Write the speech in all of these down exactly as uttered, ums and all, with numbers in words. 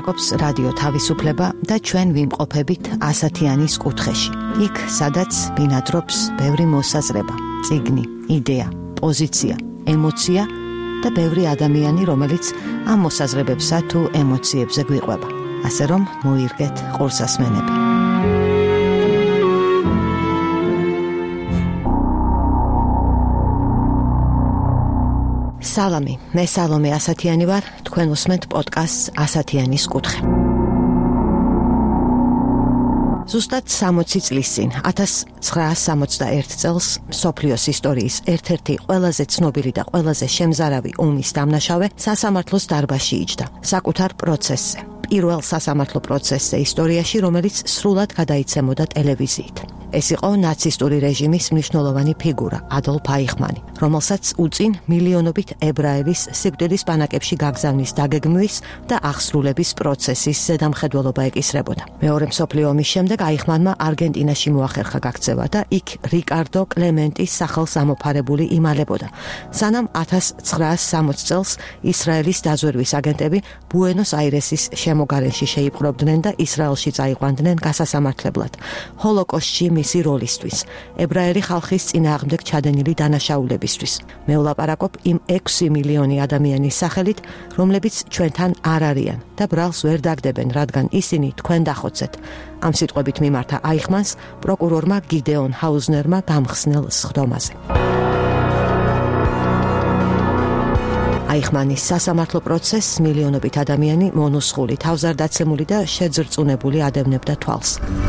ელაპარაკობს რადიო თავისუფლება და ჩვენ ვიმყოფებით ასათიანის კუთხეში. იქ, სადაც ბინადრობს ბევრი მოსაზრება, წიგნი, იდეა, პოზიცია, ემოცია და ბევრი ადამიანი, რომელიც ამ მოსაზრებებსა თუ ემოციებზე გვიყვება. ასე რომ მოირგეთ ყურსასმენები. სალამი, მე სალომე ასათიანი ვარ, თქვენ უსმენთ პოდკასტს ასათიანის კუთხე. ზუსტად სამოცი წლის წინ, ათას ცხრაას სამოცდაერთ წელს, მსოფლიოს ისტორიის ერთ-ერთი ყველაზე ცნობილი და ყველაზე შემზარავი ომის დამნაშავე სასამართლოს დარბაზში იჯდა, საკუთარ პროცესზე. პირველ სასამართლო პროცესზე ისტორიაში, რომელიც სრულად გადაიცემოდა ტელევიზიით. ეს იყო ნაცისტური რეჟიმის მნიშვნელოვანი ფიგურა, ადოლფ აიხმანი, რომელსაც უწინ მილიონობით ებრაელის სიკვდილის ბანაკებში გაგზავნის დაგეგმვის და აღსრულების პროცესის ზედამხედველობა ეკისრებოდა. მეორე მსოფლიო ომის შემდეგ აიხმანმა არგენტინაში მოახერხა გაქცევა და იქ რიკარდო კლემენტის სახელს ამოფარებული იმალებოდა, სანამ ათას ცხრაას სამოცი წელს ისრაელის დაზვერვის აგენტები ბუენოს-აირესის შემოგარენში შეიპყრობდნენ და ისრაელში წაიყვანდნენ გასასამართლებლად ჰოლოკოსტში მისი როლისთვის, ებრაელი ხალხის წინააღმდეგ ჩადენილი დანაშაულებისთვის. მე ვლაპარაკობ იმ ექვსი მილიონი ადამიანის სახელით, რომლებიც ჩვენთან არ არიან და ბრალს ვერ დაგდებენ, რადგან ისინი თქვენ დახოცეთ. ამ სიტყვებით მიმართა აიხმანს პროკურორმა გიდეონ ჰაუზნერმა გამხსნელ სხდომაზე. აიხმანის სასამართლო პროცესს მილიონობით ადამიანი მონუსხული, თავზარდაცემული და შეძრწუნებული ადევნებდა თვალს.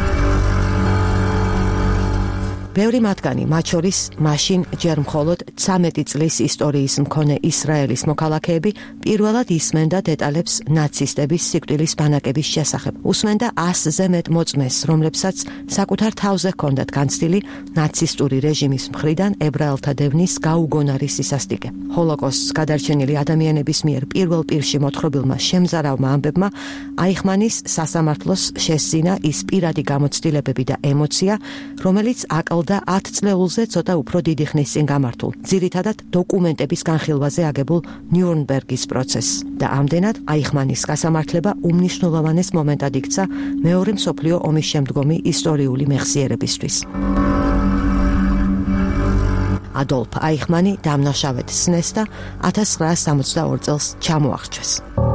ბევრი მათგანი, მათ შორის მაშინ ჯერ მხოლოდ ცამეტი წლის ისტორიის მქონე ისრაელის მოქალაქეები, პირველად ისმენდა დეტალებს ნაცისტების სიკვდილის ბანაკების შესახებ. უსმენდა ასზე მეტ მოწმეს, რომლებსაც საკუთარ თავზე ჰქონდათ განცდილი ნაცისტური რეჟიმის მხრიდან ებრაელთა დევნის გაუგონარი სისასტიკე. ჰოლოკოსტს გადარჩენილი ადამიანების მიერ პირველ პირში მოთხრობილმა შემზარავმა ამბებმა აიხმანის სასამართლოს შესძინა ის პირადი გამოცდილებები და ემოცია, რომელიც აკალ და ათ წლეულზე ცოტა უფრო დიდი ხნის წინ გამართულ, ძირითადად დოკუმენტების განხილვაზე აგებულ ნიურნბერგის პროცესს და ამდენად აიხმანის გასამართლება უმნიშვნელოვანეს მომენტად იქცა მეორე მსოფლიო ომის შემდგომი ისტორიული მეხსიერებისთვის. ადოლფ აიხმანი დამნაშავედ სცნეს და ათას ცხრაას სამოცდაორ წელს ჩამოახრჩეს.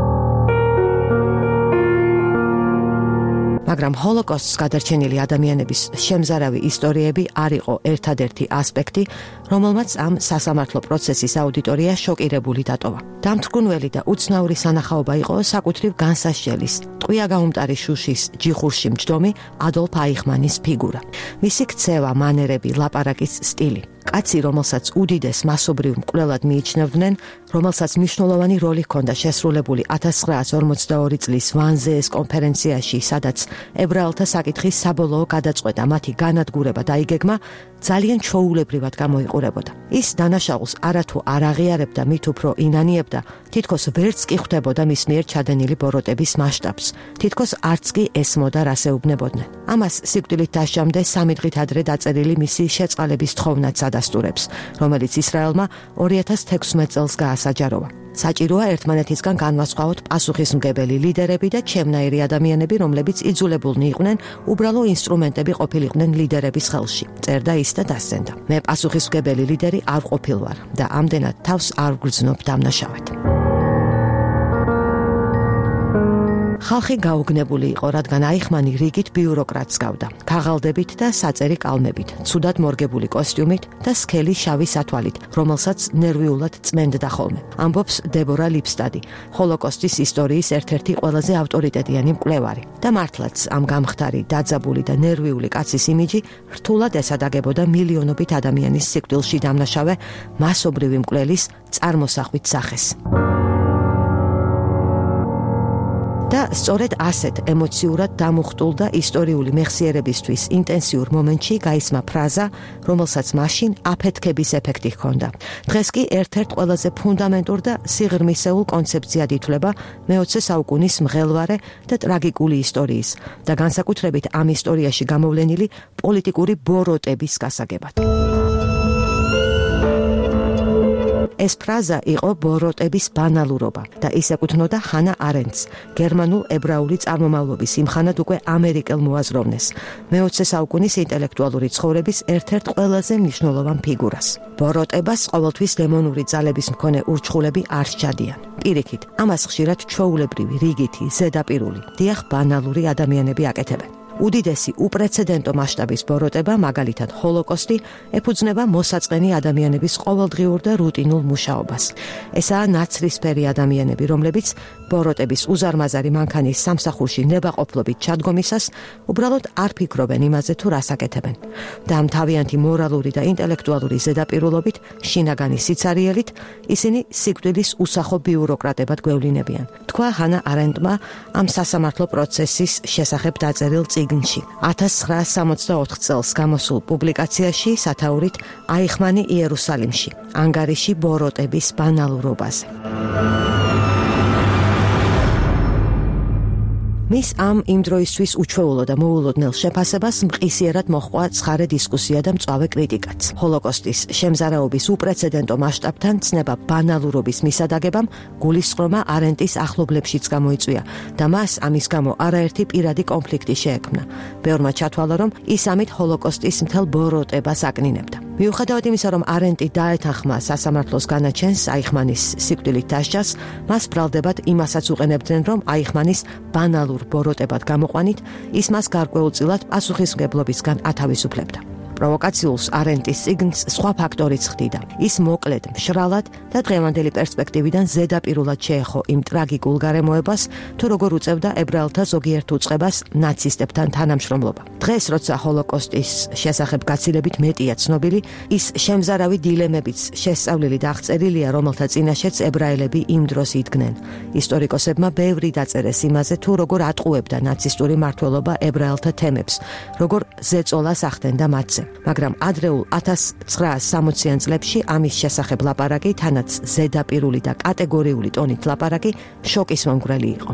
მაგრამ ჰოლოკოსტს გადარჩენილი ადამიანების შემზარავი ისტორიები არ იყო ერთადერთი ასპექტი, რომელმაც ამ სასამართლო პროცესის აუდიტორია შოკირებული დატოვა. დამთრგუნველი და უცნაური სანახაობა იყო საკუთრივ განსასჯელის, ტყვია გაუმტარი შუშის ჯიხურში მჯდომი ადოლფ აიხმანის ფიგურა. მისი ქცევა, მანერები, ლაპარაკის სტილი. კაცი, რომელსაც უდიდეს მასობრივ მკვლელად მიიჩნევდნენ, რომელსაც მნიშვნელოვანი როლი ჰქონდა შესრულებული ათას ცხრაას ორმოცდაორი წლის ვანზეეს კონფერენციაში, სადაც ებრაელთა საკითხის საბოლოო გადაწყვეტა, მათი განადგურება და იგეგმა ძალიან ჩვეულებრივად გამოიყურებოდა. ის დანაშაულს არათუ არ აღიარებდა, მით უფრო ინანიებდა, თითქოს ვერც კი ხვდებოდა მის მიერ ჩადენილი ბოროტების მასშტაბს, თითქოს არც კი ესმოდა რას ეუბნებოდნენ. ამას სიკვდილით დასჯამდე სამი დღით ადრე დაწერილი მისი შეწყალების თხოვნაც ადასტურებს, რომელიც ისრაელმა ორი ათას თექვსმეტ წელს გაასაჯაროვა. საჭიროა ერთმანეთისგან განვასხვაოთ პასუხისმგებელი ლიდერები და ჩემნაირი ადამიანები, რომლებიც იძულებულნი იყვნენ უბრალო ინსტრუმენტები ყოფილიყვნენ ლიდერების ხელში. წერდა ის და დასცენდა. მე პასუხისმგებელი ლიდერი არ ყოფილვარ და ამდენად თავს არ ვგრძნობ დამნაშავედ. ხალხი გაუგნებული იყო, რადგან აიხმანი რიგით ბიუროკრატს გავდა, ქაღალდებით და საწერი კალმებით, ცუდად მორგებული კოსტიუმით და სქელი შავი სათვალით, რომელსაც ნერვიულად წმენდდა ხოლმე. ამბობს დებორა ლიფსტადი, ჰოლოკოსტის ისტორიის ერთ-ერთი ყველაზე ავტორიტეტიანი მკვლევარი. და მართლაც ამ გამხდარი, დაძაბული და ნერვიული კაცის იმიჯი რთულად ესადაგებოდა მილიონობით ადამიანის სიკვდილში დამნაშავე მასობრივი მკვლელის წარმოსახვით სახეს. და სწორედ ასეთ ემოციურად დამუხტულ და ისტორიული მეხსიერებისთვის ინტენსიურ მომენტში გაისმა ფრაზა, რომელსაც მაშინ აფეთქების ეფექტი ჰქონდა. დღეს კი ერთ-ერთ ყველაზე ფუნდამენტურ და სიღრმისეულ კონცეფციად ითვლება მეოცე საუკუნის მღელვარე და ტრაგიკული ისტორიის და განსაკუთრებით ამ ისტორიაში გამოვლენილი პოლიტიკური ბოროტების გასაგებად. ეს ფრაზა იყო ბოროტების ბანალურობა და ის ეკუთვნოდა ჰანა არენდს, გერმანულ ებრაული წარმომავლობის იმხანად უკვე ამერიკელ მოაზროვნეს, მეოცე საუკუნის ინტელექტუალური ცხოვრების ერთ-ერთ ყველაზე მნიშვნელოვან ფიგურას. ბოროტებას ყოველთვის დემონური ძალების მქონე ურჩხულები არ სჯადიან. პირიქით, ამას ხშირად ჩვეულებრივი, რიგითი, ზედაპირული, დიახ, ბანალური ადამიანები აკეთებენ. უდიდესი უპრეცედენტო მასშტაბის ბოროტება, მაგალითად ჰოლოკოსტი, ეფუძნება მოსაწყენი ადამიანების ყოველდღიურ და რუტინულ მუშაობას. ესაა ნაცრისფერი ადამიანები, რომლებიც ბოროტების უზარმაზარი მანქანის სამსახურში ნებაყოფლობით ჩადგომისას უბრალოდ არ ფიქრობენ იმაზე, თუ რას აკეთებენ. და ამ თავიანთი მორალური და ინტელექტუალური ზედაპირულობით, შინაგანი სიცარიელით, ისინი სიკვდილის უსახო ბიუროკრატებად გვევლინებიან. თქვა ჰანა არენდმა ამ სასამართლო პროცესის შესახებ დაწერილ წიგნში. ათას ცხრაასი სამოცდაოთხ წელს გამოსულ პუბლიკაციაში სათაურით აიხმანი იერუსალიმში, ანგარიში ბოროტების ბანალურობაზე. მის ამ იმ დროისთვის უჩვეულო და მოულოდნელ შეფასებას მყისიერად მოჰყვა ცხარე დისკუსია და მწვავე კრიტიკაც. ჰოლოკოსტის შემზარაობის უპრეცედენტო მასშტაბთან ცნება ბანალურობის მისადაგებამ გულისწყრომა არენდტის ახლობლებშიც გამოიწვია და მას ამის გამო არაერთი პირადი კონფლიქტი შეექმნა. ბევრმა ჩათვალა, რომ ის ამით ჰოლოკოსტის მთელ ბოროტებას აკნინებდა. მიუხედავად იმისა, რომ არენდტი დაეთანხმა სასამართლოს განაჩენს აიხმანის სიკვდილით დასჯას, მას ბრალდებად იმასაც უყენებდნენ, რომ აიხმანის ბანალურ ბოროტებად გამოყვანით, ის მას გარკვეულწილად პასუხისმგებლობისგან ათავისუფლებდა. პროვოკაციულს არენდტის წიგნს სხვა ფაქტორიც ხდიდა. ის მოკლედ, მშრალად და დღევანდელი პერსპექტივიდან ზედაპირულად შეეხო იმ ტრაგიკულ გარემოებას, თუ როგორ უწევდა ებრაელთა ზოგიერთ უწყებას ნაცისტებთან თანამშრომლობა. დღეს, როცა ჰოლოკოსტის შესახებ გაცილებით მეტია ცნობილი, ის შემზარავი დილემებიც შესწავლილი და აღწერილია, რომელთა წინაშეც ებრაელები იმ დროს იდგნენ. ისტორიკოსებმა ბევრი დაწერეს იმაზე, თუ როგორ ატყუებდა ნაცისტური მმართველობა ებრაელთა თემებს, როგორ ზეწოლას ახდენდა მათზე. მაგრამ ადრეულ ათას ცხრაასი სამოციან წლებში ამის შესახებ ლაპარაკი, თანაც ზედაპირული და კატეგორიული ტონით ლაპარაკი, შოკის მომგვრელი იყო.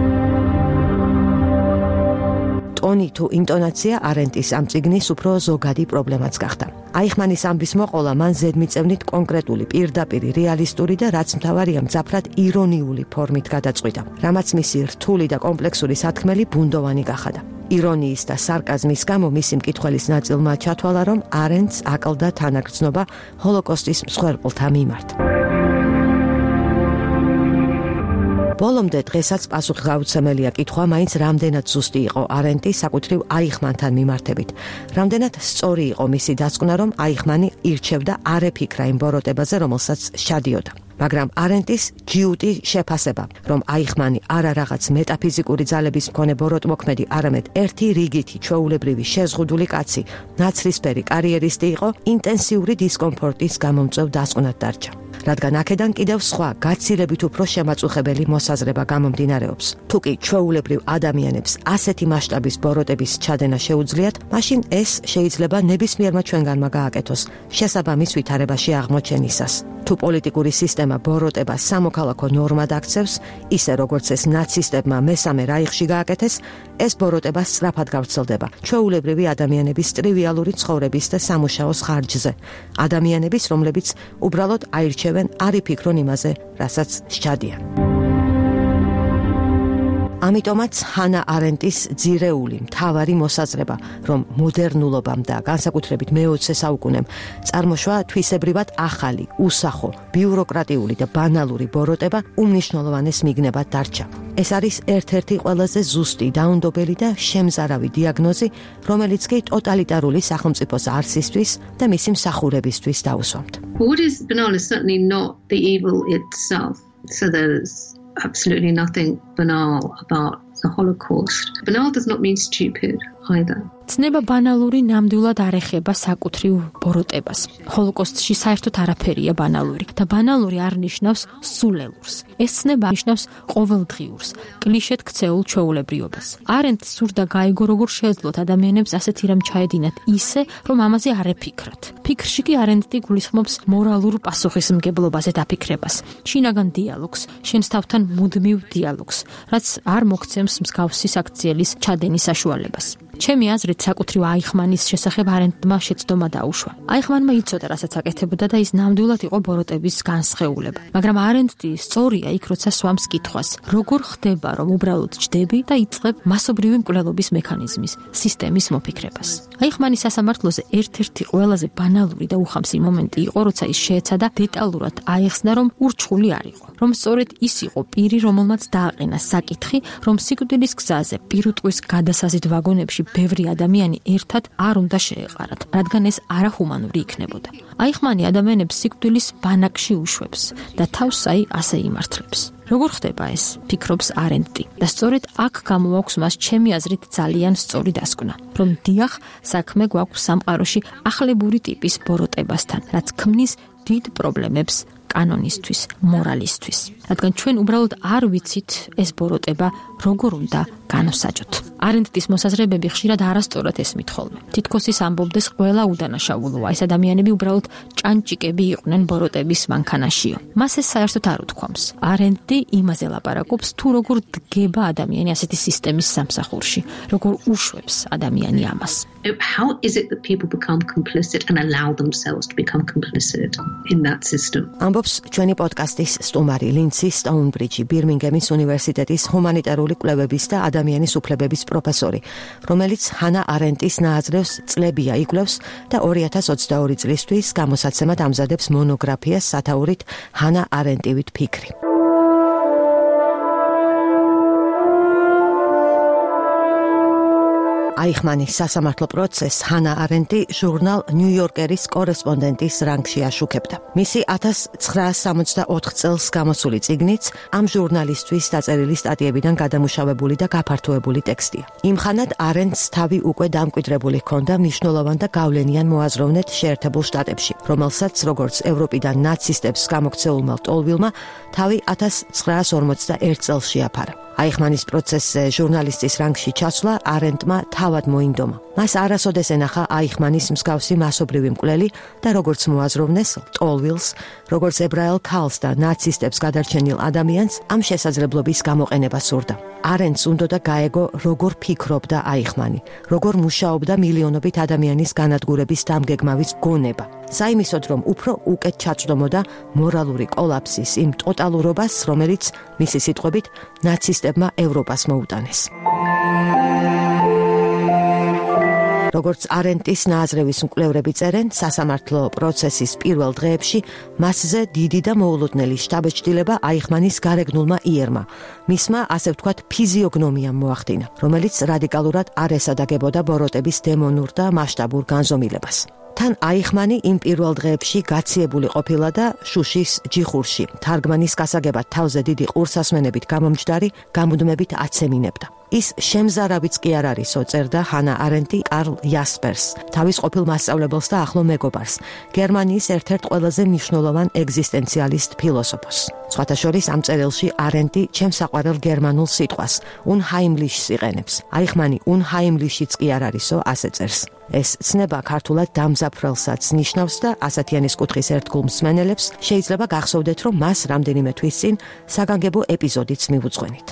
ტონი თუ ინტონაცია არენდტის ამ წიგნის უფრო ზოგადი პრობლემაც გახდა. აიხმანის ამბის მოყოლა მან ზედმიწევნით კონკრეტული, პირდაპირი, რეალისტური და რაც მთავარია, მძაფრად ირონიული ფორმით გადაწყვიტა, რამაც მისი რთული და კომპლექსური სათქმელი ბუნდოვანი გახადა. ირონიის და სარკაზმის გამო მისი მკითხველის ნაწილმა ჩათვალა, რომ არენდტს აკლდა თანაგრძნობა ჰოლოკოსტის მსხვერპლთა მიმართ. ბოლომდე დღესაც პასუხისმგებლია კითხვა, მაინც რამდენად ზუსტი იყო არენდტი საკუთრივ აიხმანთან მიმართებით. რამდენად სწორი იყო მისი დასკვნა, რომ აიხმანი ირჩევდა არ ეფიქრა იმ ბოროტებაზე, რომელსაც სჩადიოდა. მაგრამ არენდტის ჯიუტი შეფასება, რომ აიხმანი არა რაღაც მეტაფიზიკური ძალების მქონე ბოროტმოქმედი, არამედ ერთი რიგითი ჩვეულებრივი შეზღუდული კაცი, ნაცრისფერი კარიერისტი იყო, ინტენსიური დისკომფორტის გამომწვევ დასკვნად დარჩა. რადგან აქედან კიდევ სხვა გაცილებით უფრო შემაწუხებელი მოსაზრება გამომდინარეობს. თუ კი ჩვეულებრივ ადამიანებს ასეთი მასშტაბის ბოროტების ჩადენა შეუძლიათ, მაშინ ეს შეიძლება ნებისმიერმა ჩვენგანმა გააკეთოს შესაბამის ვითარებაში აღმოჩენისას. თუ პოლიტიკური სისტემა ბოროტებას სამოქალაქო ნორმად აქცევს, ისე როგორც ეს ნაცისტებმა მესამე რაიხში გააკეთეს, ეს ბოროტება სწრაფად გავრცელდება ჩვეულებრივი ადამიანების ტრივიალური ცხოვრების და სამუშაოს ხარჯზე. ადამიანების, რომლებიც უბრალოდ აირჩევენ, არ იფიქრონ იმაზე, რასაც სჩადიან. ამიტომაც ჰანა არენდტის ძირეული მთავარი მოსაზრება, რომ მოდერნულობამ და განსაკუთრებით მეოცე საუკუნემ წარმოშვა თვისებრივად ახალი, უსახო, ბიუროკრატიული და ბანალური ბოროტება უმნიშვნელოვანეს მიგნებად დარჩა. ეს არის ერთ-ერთი ყველაზე ზუსტი, დაუნდობელი და შემზარავი დიაგნოზი, რომელიც კი ტოტალიტარული სახელმწიფოს არსისთვის და მისი მსახურებისთვის დაუსვამთ. What is banal is certainly not the evil itself. So there's absolutely nothing banal about the Holocaust. Banal does not mean stupid either. ცნება ბანალური ნამდვილად არ ეხება საკუთრივ ბოროტებას. ჰოლოკოსტში საერთოდ არაფერია ბანალური და ბანალური არ ნიშნავს სულელურს. ეს ცნება ნიშნავს ყოველდღიურს, კლიშედ ქცეულ ჩვეულებრიობას. არენდტს სურდა გაიგო, როგორ შეეძლოთ ადამიანებს ასეთი რამ ჩაედინათ ისე, რომ ამაზე არ ეფიქრათ. ფიქრში კი არენდტი გულისხმობს მორალურ პასუხისმგებლობაზე დაფიქრებას, შინაგან დიალოგს, შენს თავთან მუდმივ დიალოგს, რაც არ მოგცემს მსგავსი საქციელის ჩადენის საშუალებას. ჩემი აზრით konkrეტ საკუთრივ აიხმანის შესახებ არენდმა შეცდომა დაუშვა. აიხმანმა იცოდა, რასაც აკეთებდა და ის ნამდვილად იყო ბოროტების განსხეულება. მაგრამ არენდი სწორია იქ, როცა სვამს კითხვას, როგორ ხდება, რომ უბრალოდ ჯდები და იწყებ მასობრივი მკვლელობის მექანიზმის, სისტემის მოფიქრებას. აიხმანის სასამართლოზე ერთ-ერთი ყველაზე ბანალური და უხამსი მომენტი იყო, როცა ის შეეცადა დეტალურად აეხსნა, რომ ურჩხული არ იყო, რომ სწორედ ის იყო პირი, რომელმაც დააყენა საკითხი, რომ სიკვდილის გზაზე პირუტყვის გადასაზიდ ვაგონებში ბევრი ადამიანი ერთად არ უნდა შეეყარათ, რადგან ეს არაჰუმანური იქნებოდა. აიხმანი ადამიანებს სიკვდილის ბანაკში უშვებს და თავს აი ასე იმართლებს. როგორ ხდება ეს? ფიქრობს არენდი. და სწორედ აქ გამოაქვს მას ჩემი აზრით ძალიან სწორი დასკვნა, რომ დიახ, საქმე გვაქვს სამყაროში ახლებური ტიპის ბოროტებასთან, რაც ქმნის დიდ პრობლემებს კანონისთვის, მორალისთვის. რადგან ჩვენ უბრალოდ არ ვიცით ეს ბოროტება როგორ უნდა განვსაჯოთ. არენდის მოსაზრებები ხშირად არასწორად ესმით ხოლმე. თითქოს ის ამბობდეს ყველა უდანაშაულოა, ეს ადამიანები უბრალოდ ჭანჭიკები იყვნენ ბოროტების მანქანაშიო. მას ეს საერთოდ არ უთქვამს. არენდი იმაზე ლაპარაკობს, თუ როგორ დგება ადამიანი ასეთი სისტემის სამსახურში, როგორ უშვებს ადამიანი ამას. How is it that people become complicit and allow themselves to become complicit in that system? ამბობს ჩვენი პოდკასტის სტუმარი ლინცი სტოუნბრიჯი, ბირმინგემის უნივერსიტეტის ჰუმანიტარული კვლევების და ადამიანის უფლებების პროფესორი, რომელიც ჰანა არენდის ნააზრევს წლებია იკვლევს და ორი ათას ოცდაორი წლისთვის გამოსაცემად ამზადებს მონოგრაფიას სათაურით ჰანა არენდივით ფიქრი. აიხმანის სასამართლო პროცესს ჰანა არენდი ჟურნალ ნიუ-იორკერის კორესპონდენტის რანგში აშუქებდა. მისი ათას ცხრაას სამოცდაოთხ წელს გამოსული წიგნიც ამ ჟურნალისტვის დაწერილი სტატიებიდან გადამუშავებული და გაფართოებული ტექსტია. იმხანად არენდს თავი უკვე დამკვიდრებული ჰქონდა მნიშვნელოვან და გავლენიან მოაზროვნედ შეერთებულ შტატებში, რომელსაც როგორც ევროპიდან ნაცისტებს გამოქცეულმა ლტოლვილმა თავი ათას ცხრაას ორმოცდაერთ წელს შეაფარა. აიხმანის პროცესზე ჟურნალისტის რანგში ჩასვლა არენდმა თავად მოინდომა. მას არასოდეს ენახა აიხმანის მსგავსი მასობრივი მკვლელი და როგორც მოაზროვნეს ლტოლვილს, როგორც ებრაელ ქალს და ნაცისტებს გადარჩენილ ადამიანს ამ შესაძლებლობის გამოყენება სურდა. არენდს უნდოდა გაეგო, როგორ ფიქრობდა აიხმანი, როგორ მუშაობდა მილიონობით ადამიანის განადგურების დამგეგმავის გონება. საიმისოდ, რომ უფრო უკეთ ჩაწვდომოდა მორალური კოლაფსის იმ ტოტალურობას, რომელიც მისი სიტყვებით ნაცისტებმა ევროპას მოუტანეს. როგორც არენდის ნააზრევის მკვლევრები წერენ, სასამართლო პროცესის პირველ დღეებში მასზე დიდი და მოულოდნელი შთაბეჭდილება აიხმანის გარეგნულმა იერმა. მისმა, ასე ვთქვათ, ფიზიოგნომიამ მოახდინა, რომელიც რადიკალურად არ ესადაგებოდა ბოროტების დემონურ და მასშტაბურ განზომილებას. თან აიხმანი იმ პირველ დღეებში გაციებული ყოფილა და შუშის ჯიხურში, თარგმანის გასაგებად თავზე დიდი ყურსასმენებით გამომჯდარი გამუდმებით აცემინებდა. ის შემზარავიც კი არ არისო, წერდა ჰანა არენდი კარლ იასპერს, თავის ყოფილ მასწავლებელს და ახლო მეგობარს, გერმანიის ერთ-ერთ ყველაზე მნიშვნელოვან ეგზისტენციალისტ ფილოსოფოსს. სხვათა შორის ამ წერილში არენდი ჩემს საყვარელ გერმანულ სიტყვას, unheimlichs იყენებს. აიხმანი unheimlichიც კი არ არისო, ასე წერს. ეს ცნება ქართულად დამზაფრელსაც ნიშნავს და ასათიანის კუთხის ერთგულ მსმენელებს შეიძლება გახსოვდეთ, რომ მას რამდენიმე თვის წინ საგანგებო ეპიზოდიც მივუძღვენით.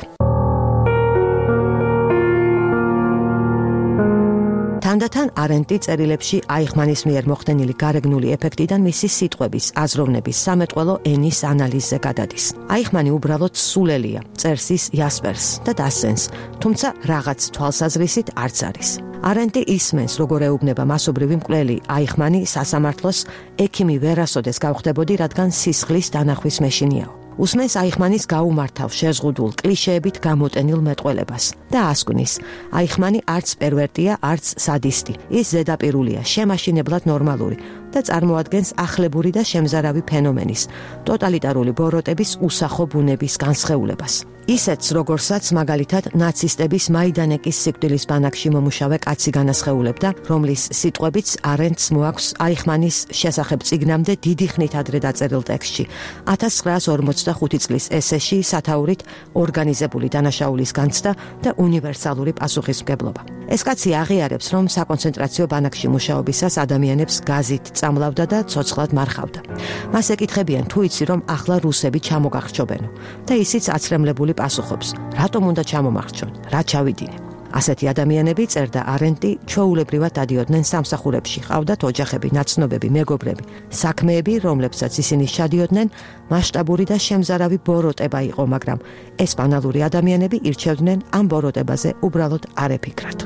თანდათან არენდი წერილებში აიხმანის მიერ მოხდენილი გარეგნული ეფექტიდან მისი სიტყვების, აზროვნების, სამეტყველო ენის ანალიზზე გადადის. აიხმანი უბრალოდ სულელია, წერს ის იასპერს და დასცენს, თუმცა რაღაც თვალსაზრისით არც არის. არენდი ისმენს, როგორ ეუბნება მასობრივი მკვლელი აიხმანი სასამართლოს ექიმი ვერასოდეს გავხდებოდი, რადგან სისხლის დანახვის მეშინიაო. უსმენს აიხმანის გაუმართავ, შეზღუდულ, კლიშეებით გამოტენილ მეტყველებას და ასკვნის, აიხმანი არც პერვერტია, არც სადისტი. ის ზედაპირულია, შემაშინებლად ნორმალური და წარმოადგენს ახლებური და შემზარავი ფენომენის, ტოტალიტარული ბოროტების უსახო ბუნების განსხეულებას. ისეთს, როგორსაც მაგალითად ნაცისტების მაიდანეკის სიკვდილის ბანაკში მომუშავე კაცი განასხეულებდა, რომლის სიტყვებიც არენდს მოაქვს აიხმანის შესახებ წიგნამდე დიდი ხნით ადრე დაწერილ ტექსტში, ათას ცხრაას ორმოცდახუთი წლის ესეში სათაურით ორგანიზებული დანაშაულის განცდა და უნივერსალური პასუხისმგებლობა. ეს კაცი აღიარებს, რომ საკონცენტრაციო ბანაკში მუშაობისას ადამიანებს გაზით წამლავდა და ცოცხლად მარხავდა. მას ეკითხებიან, თუ იცი, რომ ახლა რუსები ჩამოგახჩობენო და ისიც აცრემლებული პასუხობს, რატომ უნდა ჩამომარჩონ, რა ჩავიდინე. ასეთი ადამიანები, წერდა არენტი, ჩვეულებრივად დადიოდნენ სამსახურებში, ყავდათ ოჯახები, ნაცნობები, მეგობრები, საქმეები, რომლებსაც ისინი ჩადიოდნენ, მასშტაბური და შემზარავი ბოროტება იყო, მაგრამ ეს ბანალური ადამიანები ირჩევდნენ ამ ბოროტებაზე უბრალოდ არ ეფიქრათ.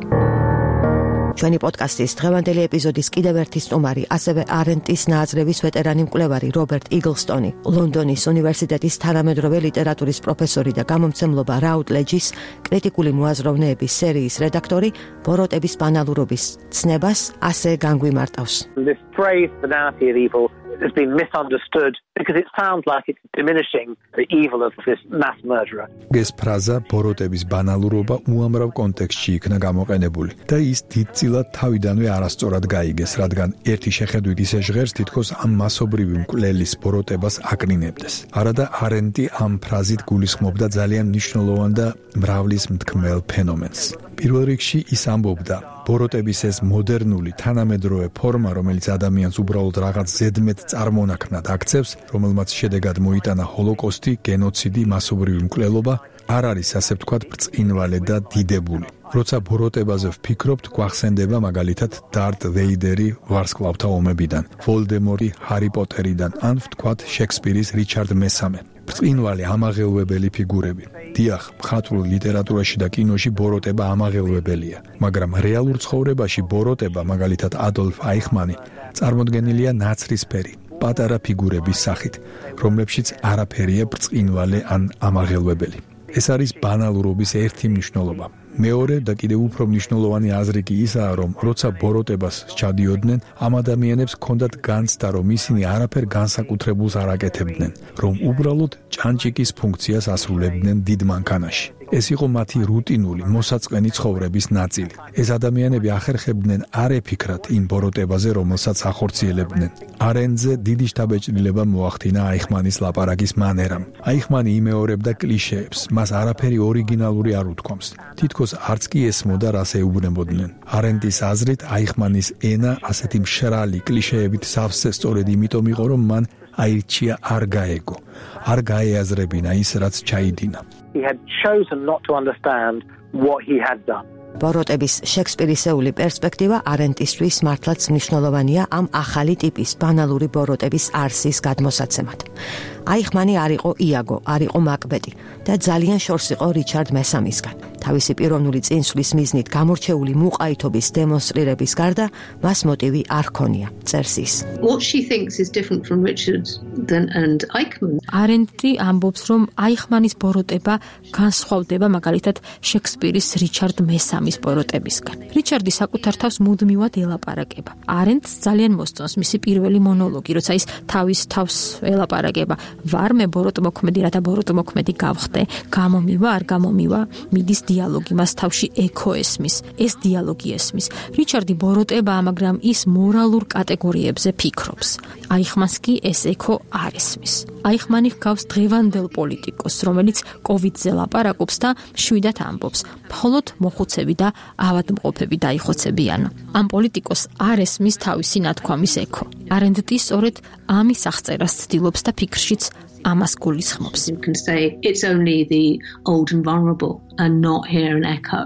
ჩვენი პოდკასტის დღევანდელი ეპიზოდის კიდევ ერთი სტუმარი, ასევე არენტის ნააზრევის ვეტერანი მკვლევარი რობერტ იგლსტონი, ლონდონის უნივერსიტეტის თანამედროვე ლიტერატურის პროფესორი და გამომცემლობა რაუტლეჯის კრიტიკული მოაზროვნეების სერიის რედაქტორი, ბოროტების ბანალურობის ცნებას ასე განგვიმარტავს. This phrase banality of evil has been misunderstood because it sounds like it's diminishing the evil of this mass murderer. ეს ფრაზა ბოროტების ბანალურობა უამრავ კონტექსტში იქნა გამოყენებული და ის დიდწილად თავიდანვე არასწორად გაიგეს, რადგან ერთი შეხედვით ისე ჟღერს თითქოს ამ მასობრივი მკვლელის ბოროტებას აკრინებდეს. არადა არენტი ამ ფრაზით გულისხმობდა ძალიან მნიშვნელოვან და მრავლის მთქმელ ფენომენს. პირველ რიგში ის ამბობდა, ბოროტების ეს მოდერნული თანამედროვე ფორმა, რომელიც ადამიანს უბრალოდ რაღაც ზედმეტ წარმონაქმნად აქცევს, რომელმაც შედეგად მოიტანა ჰოლოკოსტი, გენოციდი, მასობრივი მკვლელობა, არ არის ასე ვთქვათ ბრწყინვალე და დიდებული. როცა ბოროტებაზე ვფიქრობთ, გვახსენდება მაგალითად დარტ ვეიდერი ვარსკვლავთა ომებიდან, ვოლდემორი ჰარი პოტერიდან, ან ვთქვათ შექსპირის რიჩარდ მესამე. ბრწყინვალე ამაღელვებელი ფიგურები. დიახ, მხატვრულ ლიტერატურაში და კინოში ბოროტება ამაღელვებელია, მაგრამ რეალურ ცხოვრებაში ბოროტება, მაგალითად ადოლფ აიხმანი, წარმოდგენილია ნაცრისფერი, პატარა ფიგურების სახით, რომლებშიც არაფერია ბრწყინვალე ან ამაღელვებელი. ეს არის ბანალურობის ერთი მნიშვნელობა. მეორე და კიდევ უფრო მნიშვნელოვანი აზრი კი ისაა, რომ როცა ბოროტებას ჩადიოდნენ, ამ ადამიანებს ჰქონდათ განცდა, რომ ისინი არაფერ განსაკუთრებულს არ აკეთებდნენ, რომ უბრალოდ ჭანჭიკის ფუნქციას ასრულებდნენ დიდ მანქანაში. ეს იყო მათი რუტინული, მოსაწყენი ცხოვრების ნაწილი. ეს ადამიანები ახერხებდნენ არ ეფიქრათ იმ ბოროტებაზე, რომელსაც ახორციელებდნენ. არენტზე დიდი შთაბეჭდილება მოახდინა აიხმანის ლაპარაკის მანერამ. აიხმანი იმეორებდა კლიშეებს, მას არაფერი ორიგინალური არ უთქვამს. თითქოს არც კი ესმოდა, რას ეუბნებოდნენ. არენტის აზრით, აიხმანის ენა ასეთი მშრალი კლიშეებით სავსე სწორედ იმიტომ იყო, რომ მან აირჩია არ გაეგო, არ გაეაზრებინა ის, რაც ჩაიდინა. He had chosen not to understand what he had done. ბოროტების შექსპირისეული პერსპექტივა არენტისთვის მართლაც მნიშვნელოვანია ამ ახალი ტიპის ბანალური ბოროტების არსის გადმოსაცემად. აიხმანი არ იყო იაგო, არ იყო მაკბეტი და ძალიან შორს იყო რიჩარდ მესამისგან. თავისი პიროვნული წინსვლის მიზნით გამორჩეული მუყაითობის დემონსტრირების გარდა მას მოტივი არ ჰქონია, წერს ის. What she thinks is different from Richard than and Eichmann. არენტი ამბობს, რომ აიხმანის ბოროტება განსხვავდება მაგალითად შექსპირის რიჩარდ მესამის ბოროტებისგან. რიჩარდი საკუთარ თავს მუდმივად ელაპარაკება. არენტს ძალიან მოსწონს მისი პირველი მონოლოგი, როცა ის თავის თავს ელაპარაკება. ვარ მე ბოროტმოქმედი, რათა ბოროტმოქმედი გავხდე, გამომივა, არ გამომივა, მიდის დიალოგი, მას თავში ექო ესმის, ეს დიალოგი ესმის. რიჩარდი ბოროტებაა, მაგრამ ის მორალურ კატეგორიებზე ფიქრობს. აიხმანს კი ეს ექო არ ესმის. აიხმანი ჰგავს დღევანდელ პოლიტიკოს, რომელიც კოვიდზე ლაპარაკობს და მშვიდად ამბობს, მხოლოდ მოხუცები და ავადმყოფები დაიხოცებიან. ამ პოლიტიკოს არ ესმის თავისი ნათქვამის ექო. არენტი სწორედ ამის აღწერას ცდილობს და ფიქრშიც ამას გულისხმობს. You can say it's only the old and vulnerable and not hear an echo.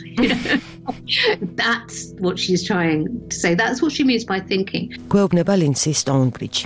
That's what she's trying to say. That's what she means by thinking. გვეუბნება ლინსი სტოუნბრიჯი.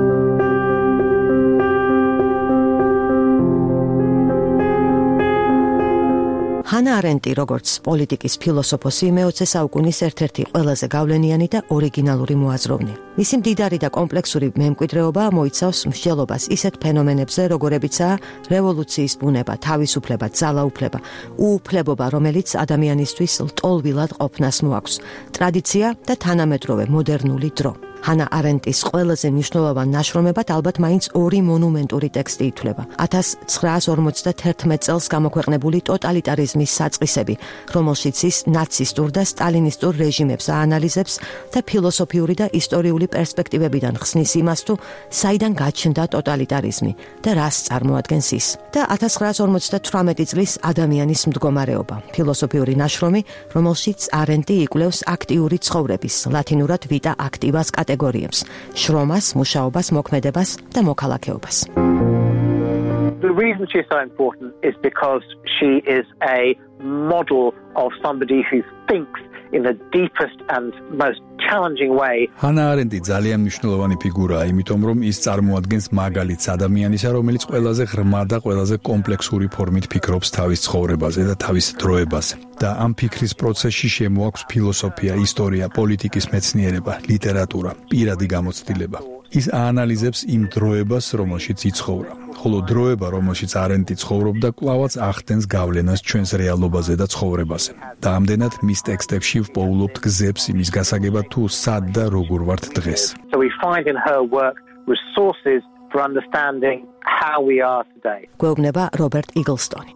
ჰანა არენტი, როგორც პოლიტიკის ფილოსოფოსი, მეოცე საუკუნის ერთ-ერთი ყველაზე გავლენიანი და ორიგინალური მოაზროვნეა. მისი მდიდარი და კომპლექსური მემკვიდრეობა მოიცავს მსჯელობას ისეთ ფენომენებზე, როგორებიცაა რევოლუციის ბუნება, თავისუფლება, ძალაუფლება, უუფლებობა, რომელიც ადამიანისთვის ლტოლვილად ყოფნას მოაქვს, ტრადიცია და თანამედროვე მოდერნული დრო. ჰანა არენტის ყველაზე მნიშვნელოვან ნაშრომებად ალბათ მაინც ორი მონუმენტური ტექსტი ითვლება. ათას ცხრაას ორმოცდაათერთმეტ წელს გამოქვეყნებული ტოტალიტარიზმის საწყისები, რომელშიც ის ნაცისტურ და სტალინისტურ რეჟიმებს აანალიზებს და ფილოსოფიური და ისტორიული პერსპექტივებიდან ხსნის იმას, თუ საიდან გაჩნდა ტოტალიტარიზმი და რას წარმოადგენს ის. და ათას ცხრაას ორმოცდათვრამეტი წლის ადამიანის მდგომარეობა, ფილოსოფიური ნაშრომი, რომელშიც არენტი იკვლევს აქტიური ცხოვრების, ლათინურად vita activas კატეგორიებს, შრომას, მუშაობას, მოქმედებას და მოქალაქეობას. The reason she's so important is because she is a model of somebody who thinks in the deepest and most challenging way. Hannah Arendt ძალიან მნიშვნელოვანი ფიგურაა, იმიტომ რომ ის წარმოადგენს მაგალითს ადამიანისა, რომელიც ყველაზე ღრმა და ყველაზე კომპლექსური ფორმით ფიქრობს თავის ცხოვრებაზე და თავის დროებაზე. და ამ ფიქრის პროცესში შემოაქვს ფილოსოფია, ისტორია, პოლიტიკის მეცნიერება, ლიტერატურა, პირადი გამოცდილება. ის აანალიზებს იმ დროებას, რომელშიც იცხოვრა. ხოლო დროება, რომელშიც არენტი ცხოვრობდა, კვლავაც ახდენს გავლენას ჩვენს რეალობაზე და ცხოვრებაზე. და ამდენად მის ტექსტებში ვპოულობთ გზებს იმის გასაგებად, თუ სად და როგორ ვართ დღეს. So we find in her work resources for understanding how we are today. გვეუბნება რობერტ იგლსტონი.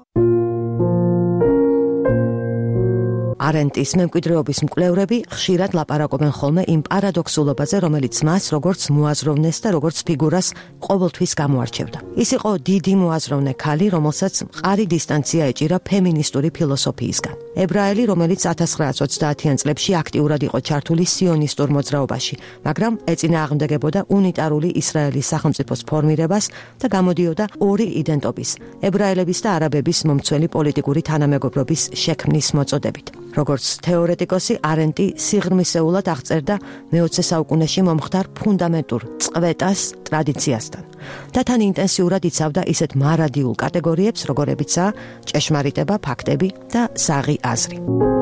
არენტის მემკვიდრეობის მკვლევრები ხშირად ლაპარაკობენ ხოლმე იმ პარადოქსულობაზე, რომელიც მას როგორც მოაზროვნეს და როგორც ფიგურას ყოველთვის გამოარჩევდა. ის იყო დიდი მოაზროვნე ქალი, რომელსაც მყარი დისტანცია ეჭირა ფემინისტური ფილოსოფიისგან. ებრაელი, რომელიც ათას ცხრაასი ოცდაათიან წლებში აქტიურად იყო ჩართული სიონისტურ მოძრაობაში, მაგრამ ეწინააღმდეგებოდა უნიტარული ისრაელის სახელმწიფოს ფორმირებას და გამოდიოდა ორი იდენტობის, ებრაელების და არაბების მომცველი პოლიტიკური თანამეგობრობის შექმნის მოწოდებით. როგორც თეორეტიკოსი, არენტი სიღრმისეულად აღწერდა მეოცე საუკუნეში მომხდარ ფუნდამენტურ წყვეტას ტრადიციასთან და თან ინტენსიურად იცავდა ისეთ მარადიულ კატეგორიებს, როგორებიცაა ჭეშმარიტება, ფაქტები და საღი აზრი.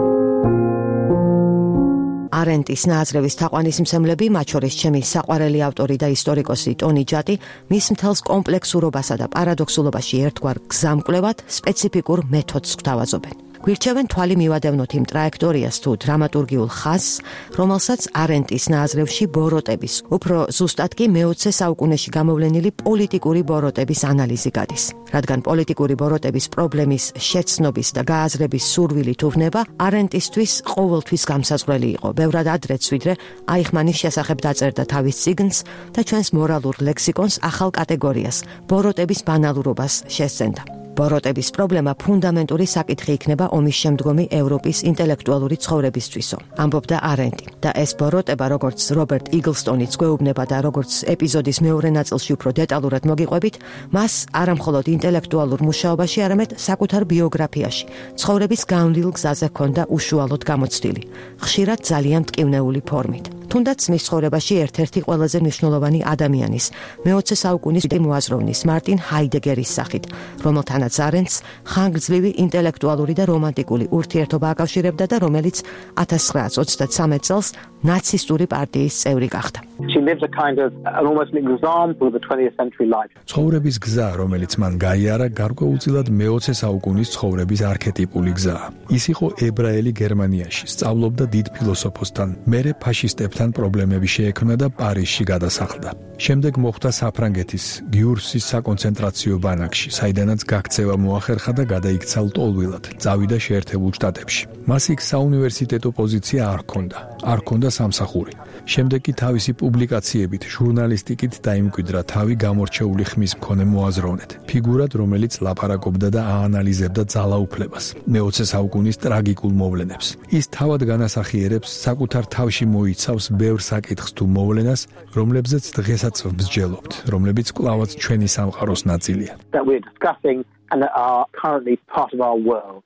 არენტის ნააზრევის თაყვანისმცემლები, მათ შორის ჩემი საყვარელი ავტორი და ისტორიკოსი ტონი ჯატი, მის მთელს კომპლექსურობასა და პარადოქსულობაში ერთგვარ გზამკვლევად სპეციფიკურ მეთოდს გვთავაზობენ. გვირჩევენ თვალი მივადევნოთ იმ ტრაექტორიას თუ დრამატურგიულ ხაზს, რომელსაც არენტის ნააზრევში ბოროტების, უფრო ზუსტად კი მეოცე საუკუნეში გამოვლენილი პოლიტიკური ბოროტების ანალიზი გადის. რადგან პოლიტიკური ბოროტების პრობლემის შეცნობის და გააზრების სურვილი თუვნება, არენტისთვის ყოველთვის გამსაზღვრელი იყო. ბევრად ადრეც ვიდრე აიხმანის შესახებ დაწერდა თავის წიგნს და ჩვენს მორალურ ლექსიკონს ახალ კატეგორიას, ბოროტების ბანალურობას შესწენდა. ბოროტების პრობლემა ფუნდამენტური საკითხი იქნება ომის შემდგომი ევროპის ინტელექტუალური ცხოვრებისთვისო, ამბობდა არენტი. და ეს ბოროტება, როგორც რობერტ იგლსტონიც გვეუბნება და როგორც ეპიზოდის მეორე ნაწილში უფრო დეტალურად მოგიყვებით, მას არამხოლოდ ინტელექტუალურ მუშაობაში, არამედ საკუთარ ბიოგრაფიაში, ცხოვრების გავლილ გზაზე ჰქონდა უშუალოდ გამოცდილი, ხშირად ძალიან მტკივნეული ფორმით. თუნდაც მის ცხოვრებაში ერთ-ერთი ყველაზე მნიშვნელოვანი ადამიანის, მეოცე საუკუნის მოაზროვნის მარტინ ჰაიდეგერის სახით, რომელთანაც არენტს ხანგრძლივი ინტელექტუალური და რომანტიკული ურთიერთობა აკავშირებდა და რომელიც ათას ცხრაასი ოცდათსამეტ წელს ნაცისტური პარტიის წევრი გახდა. She lives a kind of an almost an example of the twentieth century life. ცხოვრების გზა, რომელიც მან გაიარა, გარკვეულწილად მეოცე საუკუნის ცხოვრების არქეტიპული გზაა. ის იყო ებრაელი გერმანიაში, სწავლობდა დიდ ფილოსოფოსთან, მერე ფაშისტებთან პრობლემები შეექმნა და პარიზში გადასახლდა. შემდეგ მოხვდა საფრანგეთის გიურსის საკონცენტრაციო ბანაკში, საიდანაც გაქცევა მოახერხა და გადაიქცა ლტოლვილად, წავიდა შეერთებულ შტატებში. მას იქ საუნივერსიტეტო პოზიცია არ ჰქონდა, არ ჰქონდა სამსახური. შემდეგ კი თავისი პუბლიკაციებით, ჟურნალისტიკით დაიმკვიდრა თავი გამორჩეული ხმის მქონე მოაზროვნედ, ფიგურად, რომელიც ლაპარაკობდა და აანალიზებდა ძალაუფლებას, მეოცე საუკუნის ტრაგიკულ მოვლენებს. ის თავად განასახიერებს, საკუთარ თავში მოიცავს ბევრ საკითხს თუ მოვლენას, რომლებზეც დღესაც ვსჯელობთ, რომლებიც კვლავაც ჩვენი სამყაროს ნაწილია. That we're discussing and that are currently part of our world.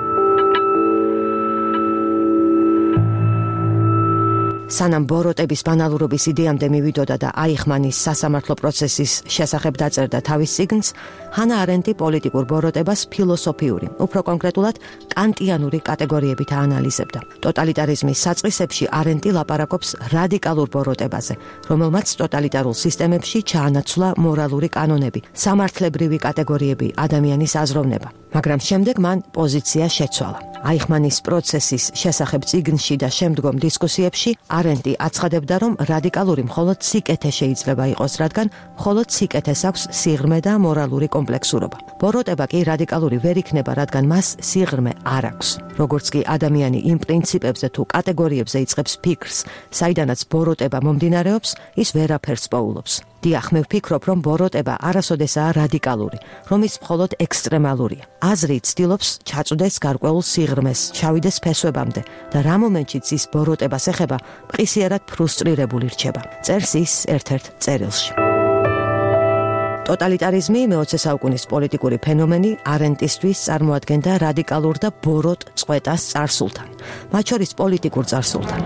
სანამ ბოროტების ბანალურობის იდეამდე მივიდოდა და აიხმანის სასამართლო პროცესის შესახებ დაწერდა თავის წიგნს, ჰანა არენტი პოლიტიკურ ბოროტებას ფილოსოფიური, უფრო კონკრეტულად კანტიანური კატეგორიებით აანალიზებდა. ტოტალიტარიზმის საწყისებში არენტი ლაპარაკობს რადიკალურ ბოროტებაზე, რომელმაც ტოტალიტარულ სისტემებში ჩაანაცვლა მორალური კანონები, სამართლებრივი კატეგორიები, ადამიანის აზროვნება. მაგრამ შემდეგ მან პოზიცია შეცვალა. აიხმანის პროცესის შესახებ წიგნში და შემდგომ დისკუსიებში არენტი აცხადებდა, რომ რადიკალური მხოლოდ სიკეთე შეიძლება იყოს, რადგან მხოლოდ სიკეთეს აქვს სიღრმე და მორალური კომპლექსურობა. ბოროტება კი რადიკალური ვერ იქნება, რადგან მას სიღრმე არ აქვს. როგორც კი ადამიანი იმ პრინციპებზე თუ კატეგორიებზე იწყებს ფიქრს, საიდანაც ბოროტება მომდინარეობს, ის ვერაფერს პოულობს. დიახ, მე ვფიქრობ, რომ ბოროტება არასოდესაა რადიკალური, რომ ის მხოლოდ ექსტრემალურია. აზრი ცდილობს ჩაწვდეს გარკვეულ სიღრმეს, ჩავიდეს ფესვებამდე და რა მომენტშიც ის ბოროტებას ეხება, მყისიერად ფრუსტრირებული რჩება. წერს ის ერთ-ერთ წერილში. ტოტალიტარიზმი მეოცე საუკუნის პოლიტიკური ფენომენი არენტისთვის წარმოადგენდა რადიკალურ და ბოროტ წყვეტას წარსულთან, მათ შორის პოლიტიკურ წარსულთან.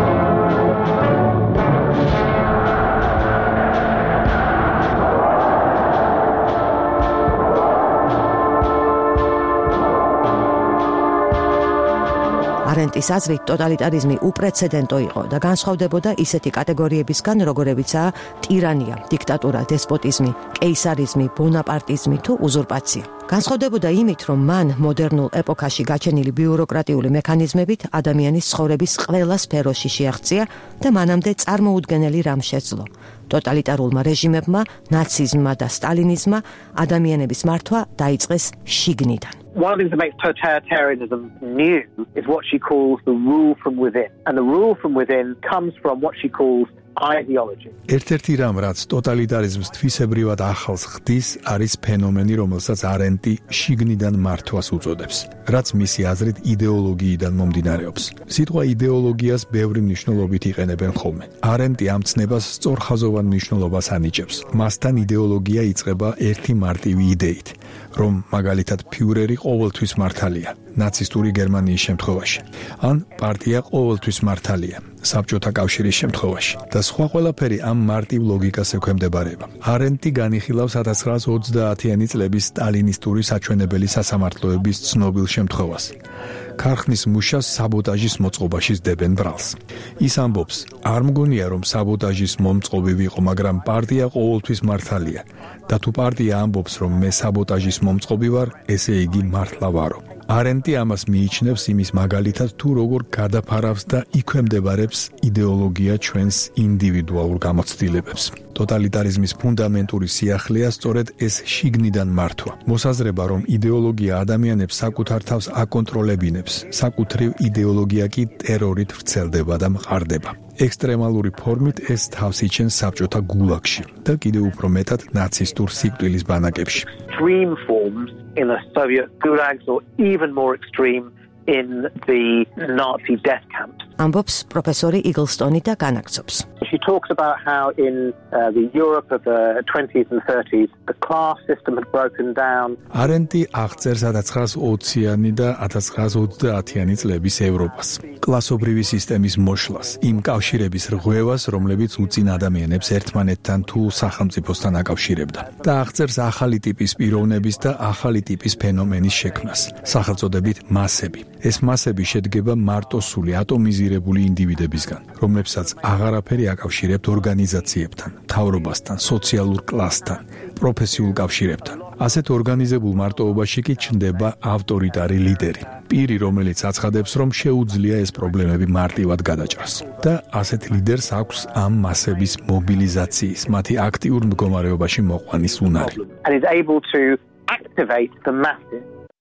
არენტის აზრით ტოტალიტარიზმი უპრეცედენტო იყო და განსხვავდებოდა ისეთი კატეგორიებისგან, როგორებიცაა ტირანია, დიქტატურა, დესპოტიზმი, კეისარიზმი, ბონაპარტიზმი თუ უზურპაცია. განსხვავდებოდა იმით, რომ მან მოდერნულ ეპოქაში გაჩენილი ბიუროკრატიული მექანიზმებით ადამიანის ცხოვრების ყველა სფეროში შეაღწია და მანამდე წარმოუდგენელი რამ შეძლო. ტოტალიტარულმა რეჟიმებმა, ნაციზმმა და სტალინიზმმა ადამიანების მართვა დაიწყეს შიგნიდან. One of the things that makes totalitarianism new is what she calls the rule from within. And the rule from within comes from what she calls ideology. ერთ-ერთი რამ, რაც ტოტალიტარიზმს თვისებრივად ახალს ხდის, არის ფენომენი, რომელსაც არენტი შიგნიდან მართვას უწოდებს, რაც მისი აზრით იდეოლოგიიდან მომდინარეობს. სიტყვა იდეოლოგიას ბევრი მნიშვნელობით იყენებენ ხოლმე. არენტი ამ ცნებას სწორხაზოვან მნიშვნელობას ანიჭებს. მასთან იდეოლოგია იწყება ერთი მარტივი იდეით, რომ მაგალითად ფიურერი ყოველთვის მართალია, ნაცისტური გერმანიის შემთხვევაში, ან პარტია ყოველთვის მართალია, საბჭოთა კავშირის შემთხვევაში და სხვა ყველაფერი ამ მარტივ ლოგიკას ექვემდებარება. არენტი განიხილავს ათას ცხრაას ოცდაათიანი წლების სტალინისტური საჩვენებელი სასამართლოების ცნობილ შემთხვევას. ქარხნის მუშას საბოტაჟის მოწყობაში სდებენ ბრალს. ის ამბობს, არ მგონია რომ საბოტაჟის მომწყობი ვიყო, მაგრამ პარტია ყოველთვის მართალია და თუ პარტია ამბობს რომ მე საბოტაჟის მომწყობი ვარ, ესე იგი მართლა ვარო. არენტი ამას მიიჩნევს იმის მაგალითად თუ როგორ გადაფარავს და იქვემდებარებს იდეოლოგია ჩვენს ინდივიდუალურ გამოცდილებებს. ტოტალიტარიზმის ფუნდამენტური სიახლეა სწორედ ეს შიგნიდან მართვა. მოსაზრება, რომ იდეოლოგია ადამიანებს საკუთარ თავს აკონტროლებინებს, საკუთრივ იდეოლოგია კი ტერორით ვრცელდება და მყარდება. ექსტრემალური ფორმით ეს თავს იჩენს საბჭოთა გულაგში და კიდევ უფრო მეტად ნაცისტურ სიკვდილის ბანაკებში. Extreme forms in the Soviet gulags or even more extreme in the Nazi death camps. ამბობს პროფესორი იგლსტონი და განაგრძობს. She talks about how in uh, the Europe of the twenties and thirties the class system had broken down. არენტი აღწერს ათას ცხრაას ოციანი და ათას ცხრაას ოცდაათიანი წლების ევროპას, კლასობრივი სისტემის მოშლას, იმ კავშირების რღვევას, რომლებიც უწინ ადამიანებს ერთმანეთთან თუ სახელმწიფოსთან აკავშირებდა და აღწერს ახალი ტიპის პიროვნების და ახალი ტიპის ფენომენის შექმნას, სახელწოდებით მასები. ეს მასები შედგება მარტოსული ატომიზირებული ინდივიდებისგან, რომლებსაც აღარაფერი აკავშირებთ ორგანიზაციებთან, მთავრობასთან, სოციალურ კლასთან, პროფესიულ კავშირებთან. ასეთ ორგანიზებულ მარტოობაში კი ჩნდება ავტორიტარი ლიდერი, პირი, რომელიც აცხადებს, რომ შეუძლია ეს პრობლემები მარტივად გადაჭრას. და ასეთ ლიდერს აქვს ამ მასების მობილიზაციის, მათი აქტიურ მდგომარეობაში მოყვანის უნარი. And is able to activate the masses.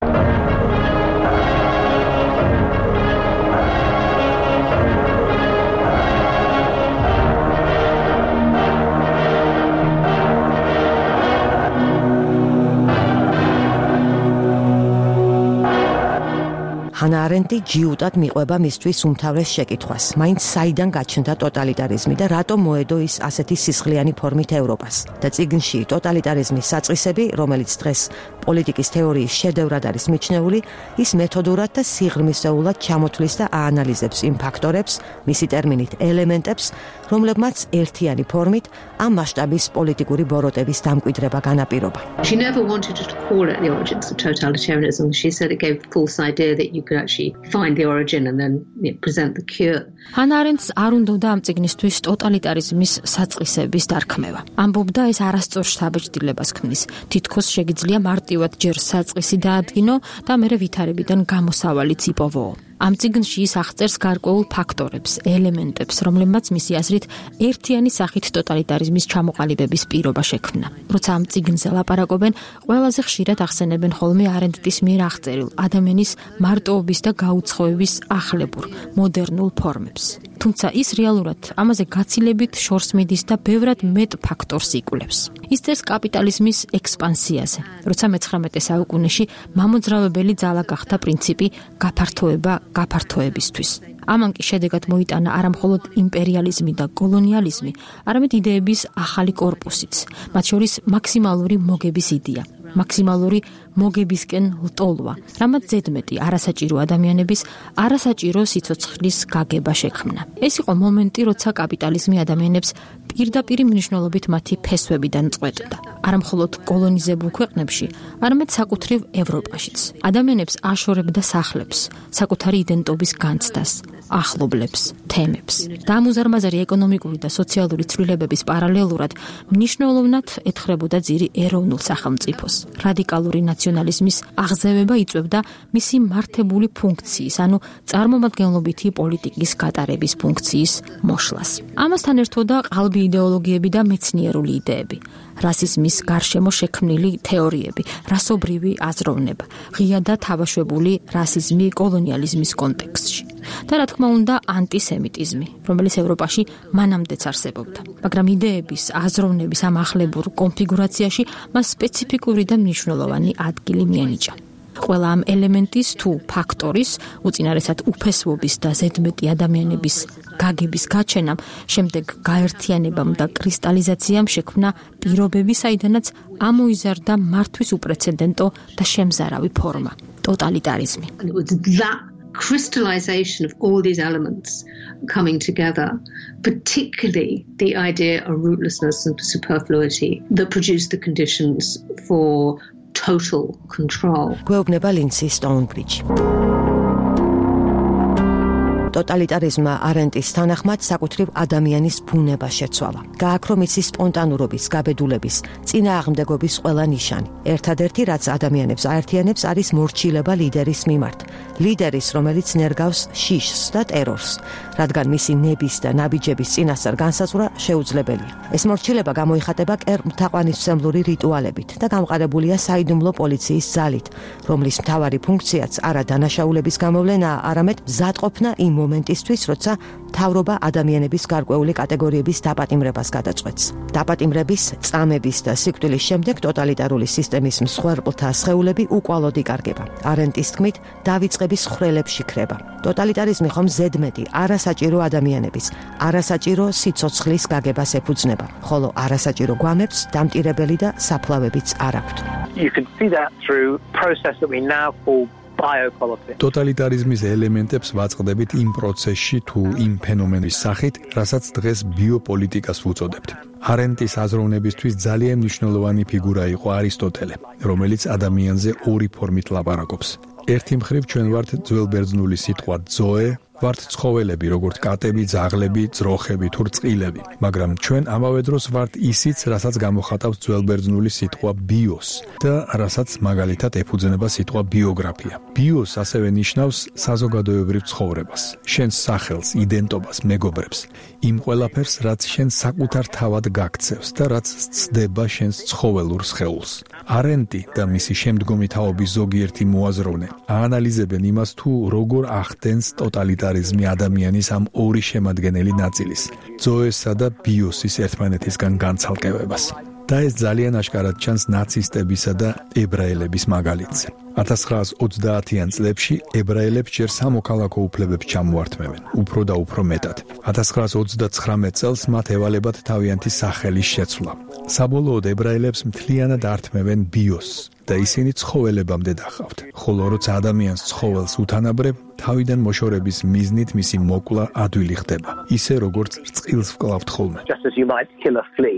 ჰანა არენტი ჯიუტად მიყვება მისთვის უმთავრეს შეკითხვას, მაინც საიდან გაჩნდა ტოტალიტარიზმი და რატომ მოედო ის ასეთი სისხლიანი ფორმით ევროპას. და წიგნში ტოტალიტარიზმის საწყისები, რომელიც დღეს პოლიტიკის თეორიის შედევრად არის მიჩნეული, ის მეთოდურად და სიღრმისეულად ჩამოთვლის და აანალიზებს იმ ფაქტორებს, მისი ტერმინით ელემენტებს, რომლებმაც ერთიანი ფორმით ამ მასშტაბის პოლიტიკური ბოროტების დამკვიდრება განაპირობა. She never wanted to call it the origins of totalitarianism. She said it gave a false idea that you could actually find the origin and then you know, present the cure. ჰანა არენტს არ უნდოდა ამ წიგნისთვის ტოტალიტარიზმის საწყისების დარქმევა. ამბობდა ეს არასწორ შთაბეჭდილებას ქმნის. თითქოს შეგიძლია მარტივად ჯერ საწყისი დაადგინო და მერე ვითარებიდან გამოსავალიც იპოვო. ამ წიგნში ის აღწერს გარკვეულ ფაქტორებს, ელემენტებს, რომლებმაც მისი აზრით ერთიანი სახით ტოტალიტარიზმის ჩამოყალიბების პირობა შექმნა. როცა ამ წიგნზე ლაპარაკობენ, ყველაზე ხშირად ახსენებენ ხოლმე არენტის მიერ აღწერილ ადამიანის მარტოობის და გაუცხოების ახლებურ, მოდერნულ ფორმებს. თუმცა ის რეალურად ამაზე გაცილებით შორს მიდის და ბევრად მეტ ფაქტორს იკვლევს. ის წერს კაპიტალიზმის ექსპანსიაზე, როცა მეცხრამეტე საუკუნეში მამოძრავებელი ძალა გახდა პრინციპი გაფართოება გაფართოებისთვის. ამან კი შედეგად მოიტანა არა მხოლოდ იმპერიალიზმი და კოლონიალიზმი, არამედ იდეების ახალი კორპუსიც, მათ შორის მაქსიმალური მოგების იდეა. მაქსიმალური მოგებისკენ ლტოლვა, რამაც ზედმეტი არასაჭირო ადამიანების არასაჭირო სიცოცხლის გაგება შექმნა. ეს იყო მომენტი, როცა კაპიტალიზმი ადამიანებს პირდაპირ მნიშვნელობით მათი ფესვებიდან წყვეტდა. არა მხოლოდ კოლონიზებულ ქვეყნებში, არამედ საკუთრივ ევროპაშიც. ადამიანებს აშორებდა სახლებს, საკუთარი იდენტობის განცდას, ახლობლებს, თემებს. და ამ უზარმაზარი ეკონომიკური და სოციალური ცვლილებების პარალელურად მნიშვნელოვნად ეთხრებოდა ძირი ეროვნულ სახელმწიფოს. რადიკალური ნაციონალიზმის აღზევება იწვევდა მისი მართებული ფუნქციის, ანუ წარმომადგენლობითი პოლიტიკის გატარების ფუნქციის მოშლას. ამასთან ერთოდა ყალბი იდეოლოგიები და მეცნიერული იდეები, რასიზმის გარშემო შექმნილი თეორიები, რასობრივი აზროვნება, ღია და თავაშვებული რასიზმი კოლონიალიზმის კონტექსტში. და რა თქმა უნდა, ანტისემიტიზმი, რომელიც ევროპაში მანამდეც არსებობდა. მაგრამ იდეების, აზროვნების ამ ახლებურ კონფიგურაციაში მას სპეციფიკური და მნიშვნელოვანი ადგილი მიენიჭა. ყველა ამ ელემენტის თუ ფაქტორის, უწინარესად უფესვობის და ზედმეტი ადამიანების გაგების გაჩენამ, შემდეგ გაერთიანებამ და კრისტალიზაციამ შექმნა პირობები, საიდანაც ამოიზარდა მართვის უპრეცედენტო და შემზარავი ფორმა ტოტალიტარიზმი. Crystallization of all these elements coming together, particularly the idea of rootlessness and superfluity that produced the conditions for total control. გვეუბნება ლინდსი სტოუნბრიჯი. ტოტალიტარიზმმა არენტის თანახმად საკუთრივ ადამიანის ბუნება შეცვალა. გააქრო მისი სპონტანურობის, გაბედულების, წინააღმდეგობის ყველა ნიშანი. ერთადერთი, რაც ადამიანებს აერთიანებს, არის მორჩილება ლიდერის მიმართ. ლიდერის, რომელიც ნერგავს შიშს და ტერორს, რადგან მისი ნების და ნაბიჯების წინასწარ განსაზღვრა შეუძლებელია. ეს მორჩილება გამოიხატება კერმთაყვანისმცემლური რიტუალებით და გამყარებულია საიდუმლო პოლიციის ძალით, რომლის მთავარი ფუნქციაც არა დანაშაულების გამოვლენაა, არამედ მზადყოფნა იმ მომენტისთვის, როცა მთავრობა ადამიანების გარკვეული კატეგორიების დაპატიმრებას გადაწყვეტს. დაპატიმრების, წამების და სიკვდილის შემდეგ ტოტალიტარული სისტემის მსხვერპლთა სხეულები უკვალოდ იკარგება. არენტის თქმით, დავიწყების ხრელებში ქრება. ტოტალიტარიზმი ხომ ზედმეტი არასაჭირო ადამიანების, არასაჭირო სიცოცხლის გაგებას ეფუძნება, ხოლო არასაჭირო გვამებს დამტირებელი და საფლავებიც არ აქვთ. You can see that through process that we now call ტოტალიტარიზმის ელემენტებს ვაწყდებით იმ პროცესში თუ იმ ფენომენის სახით, რასაც დღეს ბიოპოლიტიკას ვუწოდებთ. არენტის აზროვნებისთვის ძალიან მნიშვნელოვანი ფიგურა იყო არისტოტელე, რომელიც ადამიანზე ორი ფორმით ლაპარაკობს. ერთი მხრივ ჩვენ ვართ ძველბერძნული სიტყვა ზოე, ვართ ცხოველები, როგორც კატები, ძაღლები, ძროხები თუ რწყილები, მაგრამ ჩვენ ამავე დროს ვართ ისიც, რასაც გამოხატავს ძველბერძნული სიტყვა ბიოს და რასაც მაგალითად ეფუძნება სიტყვა ბიოგრაფია. ბიოს ასევე ნიშნავს საზოგადოებრივ ცხოვრებას, შენს სახელს, იდენტობას, მეგობრებს, იმ ყველაფერს, რაც შენ საკუთარ თავად გაქცევს და რაც ცდება შენს ცხოველურ სხეულს. არენტი და მისი შემდგომი თაობის ზოგიერთი მოაზროვნე აანალიზებენ იმას, თუ როგორ ახდენს ტოტალიტარიზმი ადამიანის ამ ორი შემადგენელი ნაწილის, ზოესა და ბიოსის ერთმანეთისგან განცალკევებას. და ეს ძალიან აშკარად ჩანს ნაცისტებისა და ებრაელების მაგალითზე. ათას ცხრაას ოცდაათიან წლებში ებრაელებს ჯერ სამოქალაქო უფლებებს ჩამოართმევენ, უფრო და უფრო მეტად. ათას ცხრაას ოცდაცხრამეტ წელს მათ ევალებათ თავიანთი სახელის შეცვლა. საბოლოოდ ებრაელებს მთლიანად ართმევენ ბიოსს და ისინი ცხოველებამდე დახავთ. ხოლო როცა ადამიანს ცხოველს უთანაბრებ, თავიდან მოშორების მიზნით მისი მოკლა ადვილი ხდება, ისე როგორც რწყილს ვკლავთ ხოლმე. Just as you might kill a flea.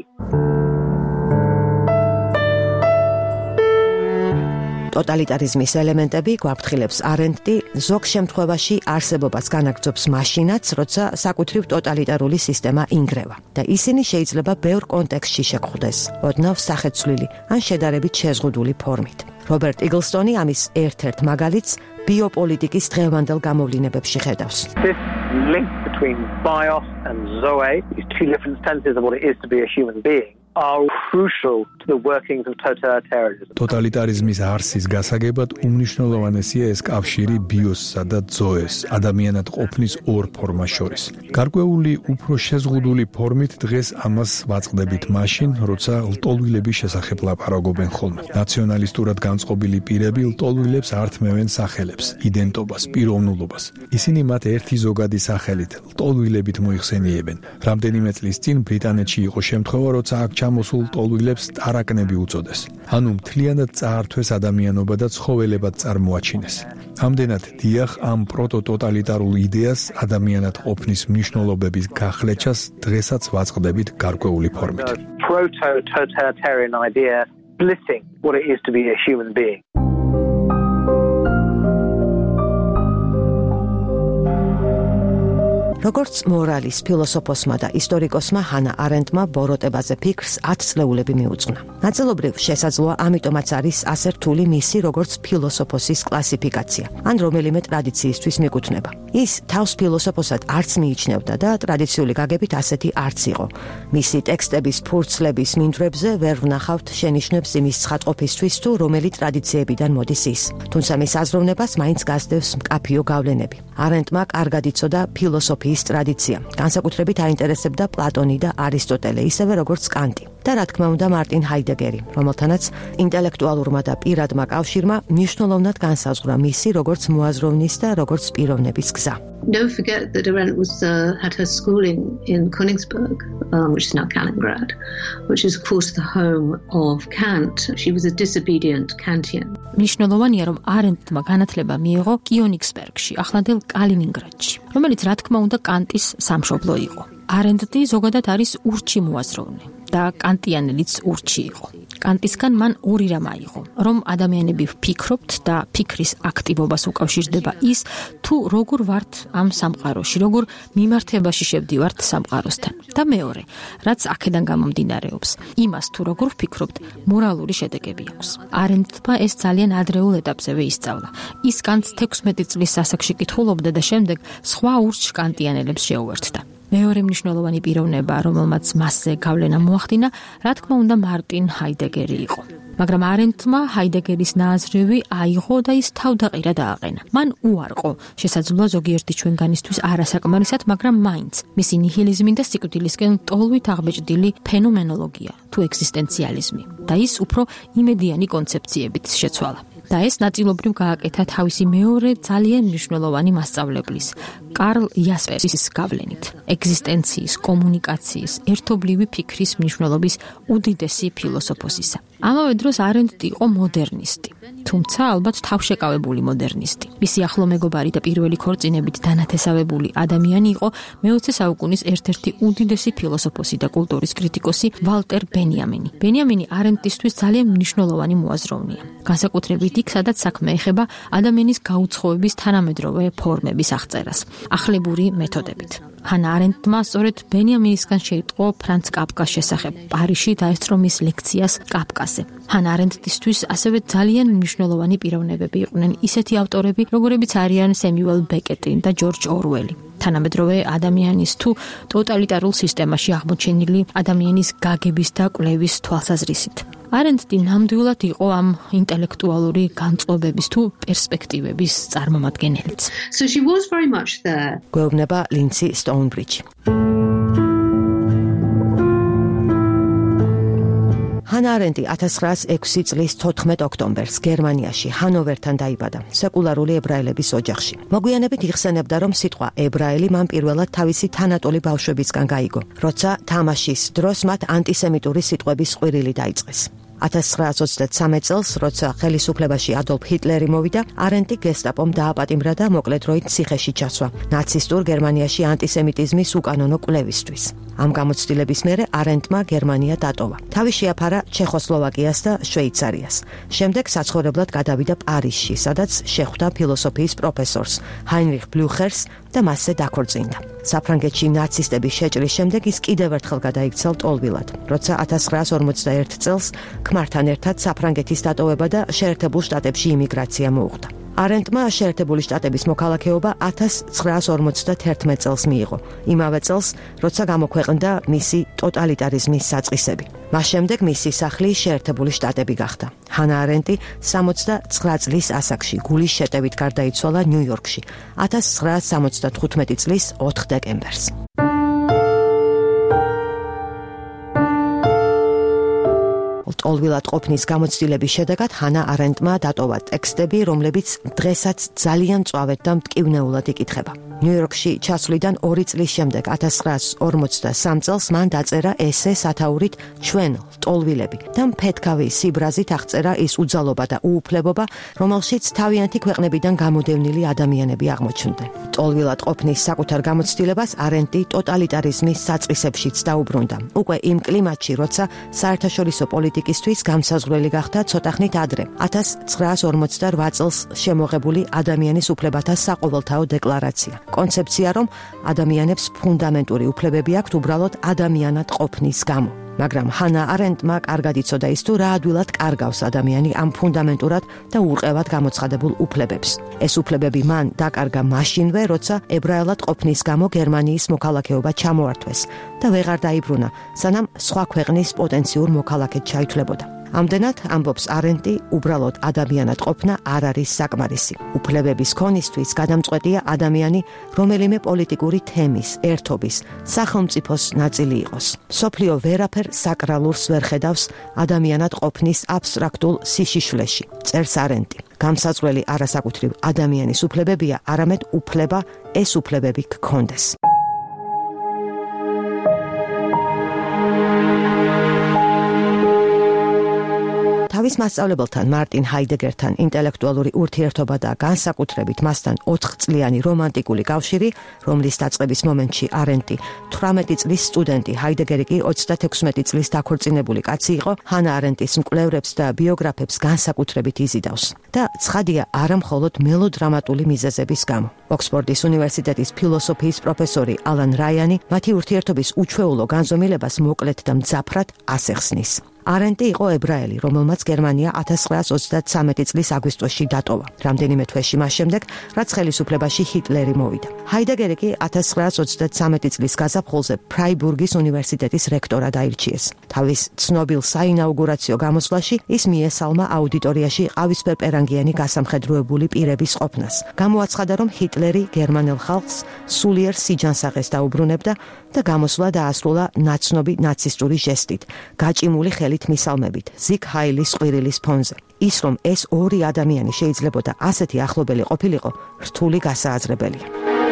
ტოტალიტარიზმის ელემენტები გვაფრთხილებს არენტი ზოგ შემთხვევაში არსებობას განაგრძობს მაშინაც, როცა საკუთრივ ტოტალიტარული სისტემა ინგრევა და ისინი შეიძლება ბევრ კონტექსტში შეგხვდეს, ოდნავ სახეცვლილი ან შედარებით შეზღუდული ფორმით. რობერტ იგლსტონი ამის ერთ-ერთ მაგალითს ბიოპოლიტიკის დღევანდელ გამოვლინებებში ხედავს. This link between bios and zoe, these two different senses of what it is to be a human being, are crucial to the workings of totalitarianism. Totalitarianismის არსის გასაგებად უმნიშვნელოვანესია ეს კავშირი ბიოსსა და ძოეს, ადამიანად ყოფნის ორ ფორმას შორის. გარკვეული უფრო შეზღუდული ფორმით დღეს ამას ვაწყდებით მაშინ, როცა ლტოლვილების შესახებ ლაპარაკობენ ხოლმე. ნაციონალისტურად განწყობილი პირები ლტოლვილებს ართმევენ სახელებს, იდენტობას, პიროვნულობას. ისინი მათ ერთი ზოგადი სახელით, ლტოლვილებით მოიხსენიებენ. რამდენიმე წლის წინ ბრიტანეთში იყო შემთხვევა, როცა აქ ჩამოსულ ლტოლვილებს ტარაკნები უწოდეს. ანუ მთლიანად წაართვეს ადამიანობა და ცხოველებად წარმოაჩინეს. ამდენად დიახ, ამ პროტოტოტალიტარულ იდეას ადამიანად ყოფნის მნიშვნელობების გახლეჩას დღესაც ვაწყდებით გარკვეული ფორმით. Proto-totalitarian idea splitting what it is to be a human being. როგორც მორალის ფილოსოფოსმა და ისტორიკოსმა ჰანა არენდმა ბოროტებაზე ფიქრს ათ წლეულები მიუძღვნა. ნაწილობრივ შესაძლოა ამიტომაც არის ასე რთული მისი როგორც ფილოსოფოსის კლასიფიკაცია, ან რომელიმე ტრადიციისთვის მიკუთვნება. ის თავს ფილოსოფოსად არც მიიჩნევდა და ტრადიციული გაგებით ასეთი არც იყო. მისი ტექსტების ფურცლების მინდვრებზე ვერ ვნახავთ შენიშვნებს იმის ცხადყოფისთვის თუ რომელი ტრადიციებიდან მოდის ის. თუმცა მის აზროვნებას მაინც გასდევს მკაფიო გავლენები. არენდმა კარგად იცოდა ფილოსოფიის ტრადიცია. განსაკუთრებით აინტერესებდა პლატონი და არისტოტელე, ისევე როგორც კანტი. და რა თქმა უნდა მარტინ ჰაიდეგერი, რომელთანაც ინტელექტუალურმა და პირადმა კავშირმა მნიშვნელოვნად განსაზღვრა მისი როგორც მოაზროვნის და როგორც პიროვნების გზა. Don't forget that Arendt was uh, had her schooling in Königsberg, um, which is now Kaliningrad, which is of course the home of Kant. She was a disobedient Kantian. მნიშვნელოვანია, რომ არენდმა განათლება მიიღო კიონიგსბერგში, ახლანდელ კალინინგრადში, რომელიც რა თქმა უნდა კანტის სამშობლო იყო. არენდი ზოგადად არის ურჩი მოაზროვნე და კანტიანელიც ურჩი იყო. კანტისგან მან ორი რამ აიღო, რომ ადამიანები ვფიქრობთ და ფიქრის აქტივობას უკავშირდება ის, თუ როგორ ვართ ამ სამყაროში, როგორ მიმართებაში შევდივართ სამყაროსთან. და მეორე, რაც აქედან გამომდინარეობს, იმას თუ როგორ ვფიქრობთ, მორალური შედეგები აქვს. არენდმა ეს ძალიან ადრეულ ეტაპზევე ისწავლა. ის კანტს თექვსმეტი წლის ასაკში კითხულობდა და შემდეგ სხვა ურჩ კანტიანელებს შეუერთდა. მეორე მნიშვნელოვანი პიროვნება, რომელმაც მასზე გავლენა მოახდინა, რა თქმა უნდა მარტინ ჰაიდეგერი იყო. მაგრამ არენდმა ჰაიდეგერის ნააზრევი აიღო და ის თავდაყირა დააყენა. მან უარყო, შესაძლოა ზოგიერთი ჩვენგანისთვის არასაკმარისად, მაგრამ მაინც მისი ნიჰილიზმი და სიკვდილისკენ ტოლვით აღბეჭდილი ფენომენოლოგია თუ ეგზისტენციალიზმი და ის უფრო იმედიანი კონცეფციებით შეცვალა. და ეს ნაწილობრივ გააკეთა თავისი მეორე ძალიან მნიშვნელოვანი მასწავლებლის, კარლ იასპერსის გავლენით. ეგზისტენციის, კომუნიკაციის, ერთობლივი ფიქრის მნიშვნელობის უდიდესი ფილოსოფოსისა. ამავე დროს არენდი იყო მოდერნისტი, თუმცა ალბათ თავშეკავებული მოდერნისტი. მისი ახლო მეგობარი და პირველი ქორწინებით დანათესავებული ადამიანი იყო მეოცე საუკუნის ერთ-ერთი უდიდესი ფილოსოფოსი და კულტურის კრიტიკოსი ვალტერ ბენიამინი. ბენიამინი არენდისთვის ძალიან მნიშვნელოვანი მოაზროვნეა. განსაკუთრებით იქ, სადაც საქმე ეხება ადამიანის გაუცხოების თანამედროვე ფორმების აღწერას, ახლებური მეთოდებით. ჰანა არენდმა სწორედ ბენიამინისგან შეიტყო ფრანც კაფკას შესახებ პარიზში დაესწრო მის ლექციას კაფკაზე. ჰანა არენდისთვის ასევე ძალიან მნიშვნელოვანი პიროვნებები იყვნენ ისეთი ავტორები, როგორებიც არიან სემიუელ ბეკეტი და ჯორჯ ორველი. თანამედროვე ადამიანის თუ ტოტალიტარულ სისტემაში აღმოჩენილი ადამიანის გაგების და კვლევის თვალსაზრისით. არენდი ნამდვილად იყო ამ ინტელექტუალური განწყობების თუ პერსპექტივების წარმომადგენელიც. So she was very much there. გვეუბნება ლინცი სტოუნბრიჯი. ჰანა არენდი ათას ცხრაასი ექვსი წლის თოთხმეტ ოქტომბერს გერმანიაში ჰანოვერთან დაიბადა, სეკულარული ებრაელების ოჯახში. მოგვიანებით იხსენებდა, რომ სიტყვა ებრაელი მან პირველად თავისი თანატოლი ბავშვებისგან გაიგო, როცა თამაშის დროს მათ ანტისემიტური სიტყვების ყვირილი დაიწყეს. ათას ცხრაასი ოცდათსამეტ წელს, როცა ხელისუფლებაში ადოლფ ჰიტლერი მოვიდა, არენდი გესტაპომ დააპატიმრა და მოკლე დროით ციხეში ჩასვა ნაცისტურ გერმანიაში ანტისემიტიზმის უკანონო კვლევისთვის. ამ გამოცდილების მერე არენდმა გერმანია დატოვა. თავი შეაფარა ჩეხოსლოვაკიას და შვეიცარიას. შემდეგ საცხოვრებლად გადავიდა პარიზში, სადაც შეხვდა ფილოსოფიის პროფესორს ჰაინრიხ ბლუხერს და მასზე დაქორწინდა. საფრანგეთში ნაცისტების შეჭრის შემდეგ ის კიდევ ერთხელ გადაიქცა ლტოლვილად, როცა ათას ცხრაასი ორმოცდაერთი წელს ქმართან ერთად საფრანგეთის დატოვება და შეერთებულ შტატებში იმიგრაცია მოუხდა. არენტმა შეერთებული შტატების მოქალაქეობა ათას ცხრაას ორმოცდაათი წელს მიიღო. იმავე წელს, როცა გამოქვეყნდა მისი ტოტალიტარიზმის საწყისები. მას შემდეგ მისი სახლი შეერთებული შტატები გახდა. ჰანა არენტი სამოცდაცხრა წლის ასაკში გულის შეტევით გარდაიცვალა ნიუ-იორკში ათას ცხრაას სამოცდათხუთმეტი წლის ოთხ დეკემბერს. ტოლვილად ყოფნის გამოცდილების შედეგად ჰანა არენტმა დატოვა ტექსტები, რომლებიც დღესაც ძალიან მწვავედ და მტკივნეულად იკითხება. ნიუ-იორკში ჩასვლიდან ორი წლის შემდეგ ათას ცხრაას ორმოცდასამ წელს მან დაწერა ესე სათაურით ჩვენ ტოლვილები და მფეთქავი სიბრაზით აღწერა ის უძალობა და უუფლებობა, რომელშიც თავიანთი ქვეყნებიდან გამოდევნილი ადამიანები აღმოჩნდნენ. ტოლვილად ყოფნის საკუთარ გამოცდილებას არენტი ტოტალიტარიზმის საწყისებშიც დაუბრუნდა. უკვე იმ კლიმატში, როცა საერთაშორისო პოლიტიკისთვის გამსაზღვრელი გახდა ცოტახნით ადრე, ათას ცხრაას ორმოცდარვა წელს შემოღებული ადამიანის უფლებათა საყოველთაო დეკლარაცია. კონცეფცია, რომ ადამიანებს ფუნდამენტური უფლებები აქვთ უბრალოდ ადამიანად ყოფნის გამო. მაგრამ ჰანა არენტმა კარგად იცოდა ის თუ რა ადვილად კარგავს ადამიანი ამ ფუნდამენტურად და ურყევად გამოცხადებულ უფლებებს. ეს უფლებები მან დაკარგა მაშინვე, როცა ებრაელად ყოფნის გამო გერმანიის მოქალაქეობა ჩამოართვეს და ვეღარ დაიბრუნა, სანამ სხვა ქვეყნის პოტენციურ მოქალაქედ ჩაითვლებოდა. ამდენად, ამბობს არენტი, უბრალოდ ადამიანად ყოფნა არ არის საკმარისი. უფლებების ქონისთვის გადამწყვეტია ადამიანი რომელიმე პოლიტიკური თემის, ერთობის, სახელმწიფოს ნაწილი იყოს. მსოფლიო ვერაფერ საკრალურს ვერ ხედავს ადამიანად ყოფნის აბსტრაქტულ სიშიშვლეში, წერს არენტი. გამსაწვრელი არასაკუთრივ ადამიანის უფლებებია, არამედ უფლება ეს უფლებები გქონდეს. თავის მასწავლებელთან მარტინ ჰაიდეგერთან ინტელექტუალური ურთიერთობა და განსაკუთრებით მასთან ოთხ წლიანი რომანტიკული კავშირი, რომლის დაწყების მომენტში არენტი თვრამეტი წლის სტუდენტი, ჰაიდეგერი კი ოცდათექვსმეტი წლის დაქორწინებული კაცი იყო, ჰანა არენტის მკვლევრებს და ბიოგრაფებს განსაკუთრებით იზიდავს. და ცხადია არა მხოლოდ მელოდრამატული მიზეზების გამო. ოქსფორდის უნივერსიტეტის ფილოსოფიის პროფესორი ალან რაიანი მათი ურთიერთობის უჩვეულო განზომილებას მოკლედ და მძაფრად ასეხსნის. არენტი იყო ებრაელი, რომელმაც გერმანია ათას ცხრაას ოცდათვრამეტი წლის აგვისტოში დატოვა. რამდენიმე თვეში მას შემდეგ, რაც ხელისუფლებაში ჰიტლერი მოვიდა. ჰაიდეგერი კი ათას ცხრაას ოცდათვრამეტი წლის გაზაფხულზე ფრაიბურგის უნივერსიტეტის რექტორად აირჩიეს. თავის ცნობილ საინაუგურაციო გამოსვლაში ის მიესალმა აუდიტორიაში ყავისფერპერანგიანი გასამხედროებული პირების ყოფნას. გამოაცხადა, რომ ჰიტლერი გერმანელ ხალხს სულიერ სიჯანსაღეს დაუბრუნებდა და გამოსვლა დაასრულა ნაცნობი ნაცისტური ჟესტით, გაჭიმული ხელით მისალმებით, ზიგ ჰაილის ყვირილის ფონზე. ის, რომ ეს ორი ადამიანი შეიძლებოდა ასეთი ახლობელი ყოფილიყო, რთული გასააზრებელია.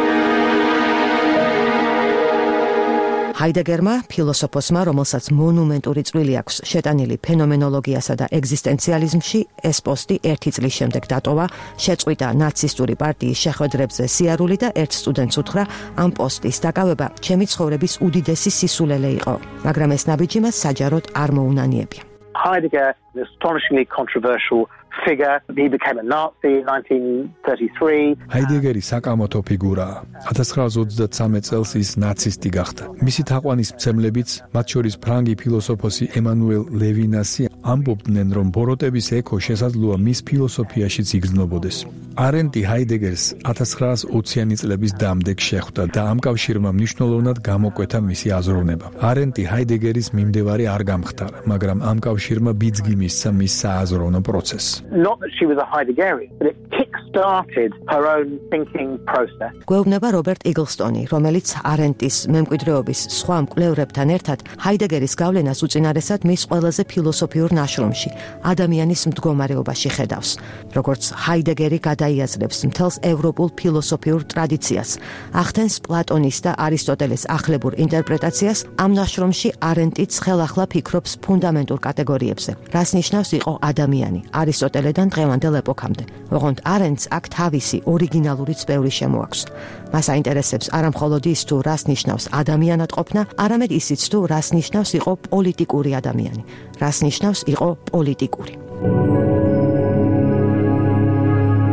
ჰაიდეგერმა, ფილოსოფოსმა, რომელსაც მონუმენტური წვლილი აქვს შეტანილი ფენომენოლოგიასა და ეგზისტენციალიზმში, ეს პოსტი ერთი წლის შემდეგ დატოვა, შეწყვიტა ნაცისტური პარტიის შეხვედრებზე სიარული და ერთ სტუდენტს უთხრა, ამ პოსტის დაკავება ჩემი ცხოვრების უდიდესი სისულელე იყო, მაგრამ ეს ნაბიჯი მას საჯაროდ არ მოუნანიებია. Heidegger is an astonishingly controversial figure. He became a Nazi in nineteen thirty-three. ჰაიდეგერი საკამათო ფიგურაა. ათას ცხრაას ოცდათვრამეტ წელს ის ნაცისტი გახდა. მისი თაყვანისმცემლებიც, მათ შორის ფრანგი ფილოსოფოსი ემანუელ ლევინასი, ამბობდნენ, რომ ბოროტების ექო შესაძლოა მის ფილოსოფიაშიც იგრძნობოდეს. არენტი ჰაიდეგერს ათას ცხრაას ოციანი წლების დამდეგ შეხვდა და ამ კავშირმა მნიშვნელოვნად გამოკვეთა მისი აზროვნება. არენტი ჰაიდეგერის მიმდევარი არ გამხდარა, მაგრამ ამ კავშირმა ბიძგი მისცა მის სააზროვნო პროცესს. Not that she was a Heideggerian, but it kick-started her own thinking process. გვეუბნება რობერტ იგლსტონი, რომელიც არენტის მემკვიდრეობის სხვა მკვლევრებთან ერთად ჰაიდეგერის გავლენას უწინარესად მის ყველაზე ფილოსოფიურ ნაშრომში, ადამიანის მდგომარეობაში ხედავს. როგორც ჰაიდეგერი გადაიაზრებს მთელს ევროპულ ფილოსოფიურ ტრადიციას, ახდენს პლატონის და არისტოტელეს ახლებურ ინტერპრეტაციას, ამ ნაშრომში არენტიც ხელახლა ფიქრობს ფუნდამენტურ კატეგორიებზე, რას ნიშნავს იყო ადამიანი, არისტოტელედან დღევანდელ ეპოქამდე. ოღონდ არენტს აქ თავისი ორიგინალური წვევრი შემოაქვს. მას აინტერესებს არა მხოლოდ ის თუ რას ნიშნავს ადამიანად ყოფნა, არამედ ისიც თუ რას ნიშნავს იყო პოლიტიკური ადამიანი, რას ნიშნავს იყო პოლიტიკური.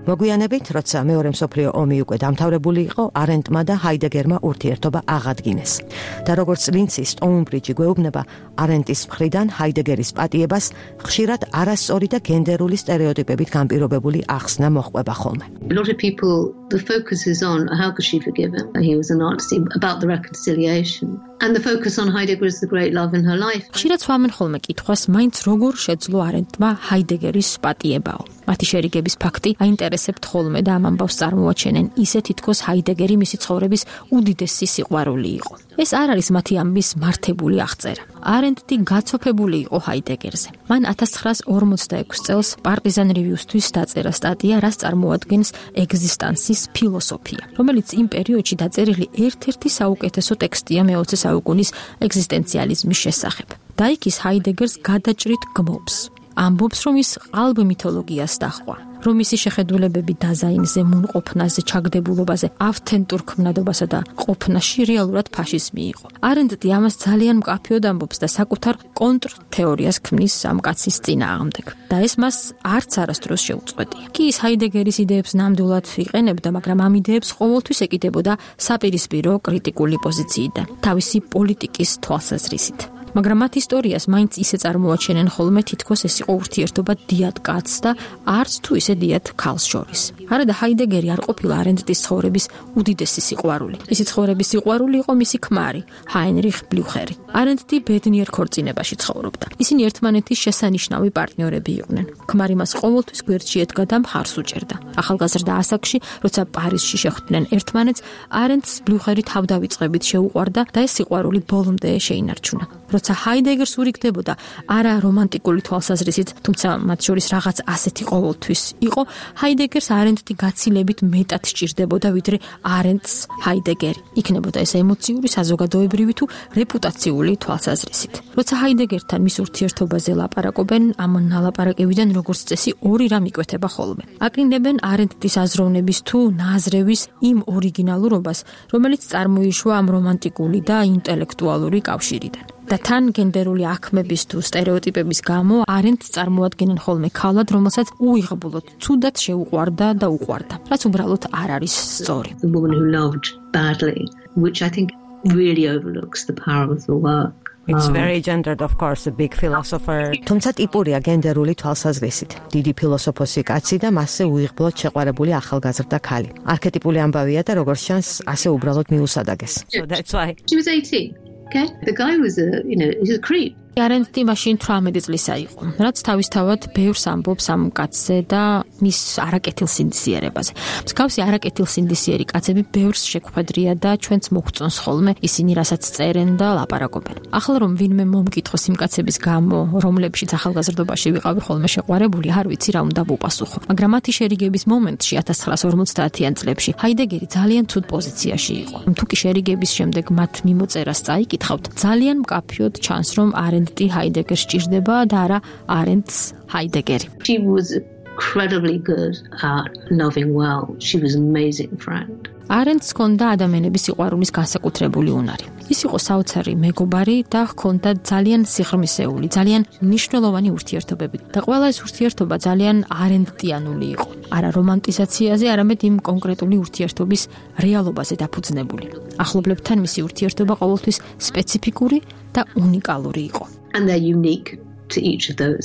მოგვიანებით, როცა მეორე მსოფლიო ომი უკვე დამთავრებული იყო, არენდმა და ჰაიდეგერმა ურთიერთობა აღადგინეს. და როგორც ლინცი სტოუნბრიჯი გვეუბნება, არენდის მხრიდან ჰაიდეგერის პატიებას ხშირად არასწორი და გენდერული სტერეოტიპებით განპირობებული ახსნა მოჰყვება ხოლმე. A lot of people, the focus is on how could she forgive him? He was a Nazi, about the reconciliation. And the focus on Heidegger is the great love in her life. ხშირად სვამენ ხოლმე კითხვას, მაინც როგორ შეძლო არენდმა ჰაიდეგერის პატიებაო. მათი შერიგების ფაქტი აინტერესებთ ხოლმე და ამ ამბავს წარმოაჩენენ, ისე თითქოს ჰაიდეგერი მისი ცხოვრების უდიდესი სიყვარული იყო. ეს არ არის მათი ამბის მართებული აღწერა. არენდი გაცოფებული იყო ჰაიდეგერზე. მან ათას ცხრაას ორმოცდაექვსი წელს პარტიზან რივიუსთვის დაწერა სტატია, რაც წარმოადგენს ეგზისტანსის ფილოსოფია, რომელიც იმ პერიოდში დაწერილი ერთ-ერთი საუკეთესო ტექსტია მეოცე საუკუნის ეგზისტენციალიზმის შესახებ. და იქ ის ჰაიდეგერს გადაჭრით გმობს. ამბობს, რომ ის ყალბ მითოლოგიას დაჰყვა, რომ მისი შეხედულებები დაზაინზე, მუნყოფნაზე, ჩაგდებულობაზე, ავთენტურ ქმნადობასა და ყოფნაში რეალურად ფაშიზმი იყო. არენდი ამას ძალიან მკაფიოდ ამბობს და საკუთარ კონტრთეორიას ქმნის ამ კაცის წინააღმდეგ. და ეს მას არც არასდროს შეუწყვეტია. კი ის ჰაიდეგერის იდეებს ნამდვილად იყენებდა, მაგრამ ამ იდეებს ყოველთვის ეკიდებოდა საპირისპირო კრიტიკული პოზიციიდან, თავისი პოლიტიკის თვალსაზრისით. მაგრამ მათ ისტორიას მაინც ისე წარმოაჩენენ ხოლმე, თითქოს ეს იყო ურთიერთობა დიად კაცს და არც თუ ისე დიად ქალს შორის. არა და ჰაიდეგერი არ ყოფილა არენდის ცხოვრების უდიდესი სიყვარული. მისი ცხოვრების სიყვარული იყო მისი ქმარი, ჰაინრიხ ბლუხერი. არენდი ბედნიერ ქორწინებაში ცხოვრობდა. ისინი ერთმანეთის შესანიშნავი პარტნიორები იყვნენ. ქმარი მას ყოველთვის გვერდში ედგა და მხარს უჭერდა. ახალგაზრდა ასაკში, როცა პარიზში შეხვდნენ ერთმანეთს, არენდს ბლუხერი თავდავიწყებით შეუყვარდა და ეს სიყვარული ბოლომდე შეინარჩუნა. როცა ჰაიდეგერს ურიგდებოდა არა რომანტიკული თვალსაზრისით, თუმცა მათ შორის რაღაც ასეთი ყოველთვის იყო, ჰაიდეგერს არენდი გაცილებით მეტად სჭირდებოდა, ვიდრე არენდს ჰაიდეგერი. იქნებოდა ეს ემოციური, საზოგადოებრივი თუ რეპუტაციული თვალსაზრისით. როცა ჰაიდეგერთან მის ურთიერთობაზე ლაპარაკობენ, ამ ნალაპარაკებიდან როგორც წესი ორი რამ იკვეთება ხოლმე. აკრინებენ არენდის აზროვნების თუ ნაზრევის იმ ორიგინალურობას, რომელიც წარმოიშვა ამ რომანტიკული და ინტელექტუალური კავშირიდან. და თან გენდერული აქმების თუ სტერეოტიპების გამო არენდს წარმოადგენენ ხოლმე ქალად, რომელსაც უიღბლოდ ცუდად შეუყვარდა და უყვარდა, რაც უბრალოდ არ არის სწორი. The woman who loved badly, which I think really overlooks the power of the work. It's very gendered, of course, a big philosopher. თუმცა ტიპურია გენდერული თვალსაზრისით. დიდი ფილოსოფოსი კაცი და მასზე უიღბლოდ შეყვარებული ახალგაზრდა ქალი. არქეტიპული ამბავია და როგორც ჩანს, ასე უბრალოდ მიუსადაგეს. So that's why. She was eighteen. Okay? The guy was a, you know, he's a creep. არენდი მაშინ თვრამეტი წლისა იყო, რაც თავისთავად ბევრს ამბობს ამ კაცზე და მის არაკეთილსინდისიერებაზე. მსგავსი არაკეთილსინდისიერი კაცები ბევრს შეგვხვედრია და ჩვენც მოგწონს ხოლმე ისინი, რასაც წერენ და ლაპარაკობენ. ახლა რომ ვინმე მომკითხოს იმ კაცების გამო, რომლებშიც ახალგაზრდობაში ვიყავი ხოლმე შეყვარებული, არ ვიცი რა უნდა ვუპასუხო. მაგრამ მათი შერიგების მომენტში ათას ცხრაას ორმოცდაათიან წლებში ჰაიდეგერი ძალიან ცუდ პოზიციაში იყო. თუ კი შერიგების შემდეგ მათ მიმოწერას წაიკითხავთ, ძალიან მკაფიოდ ჩანს, რომ არენდი ჰაიდეგერს ჭირდება და არა არენდს ჰაიდეგერი. She was incredibly good at loving well. She was an amazing friend. არენდს ჰქონდა ადამიანების სიყვარულის განსაკუთრებული უნარი. ის იყო საოცარი მეგობარი და ჰქონდა ძალიან სიღრმისეული, ძალიან მნიშვნელოვანი ურთიერთობები. და ყველა ეს ურთიერთობა ძალიან არენდიანული იყო. არა რომანტიზაციაზე, არამედ იმ კონკრეტული ურთიერთობის რეალობაზე დაფუძნებული. ახლობლებთან მისი ურთიერთობა ყოველთვის სპეციფიკური და უნიკალური იყო. And they're unique to each of those.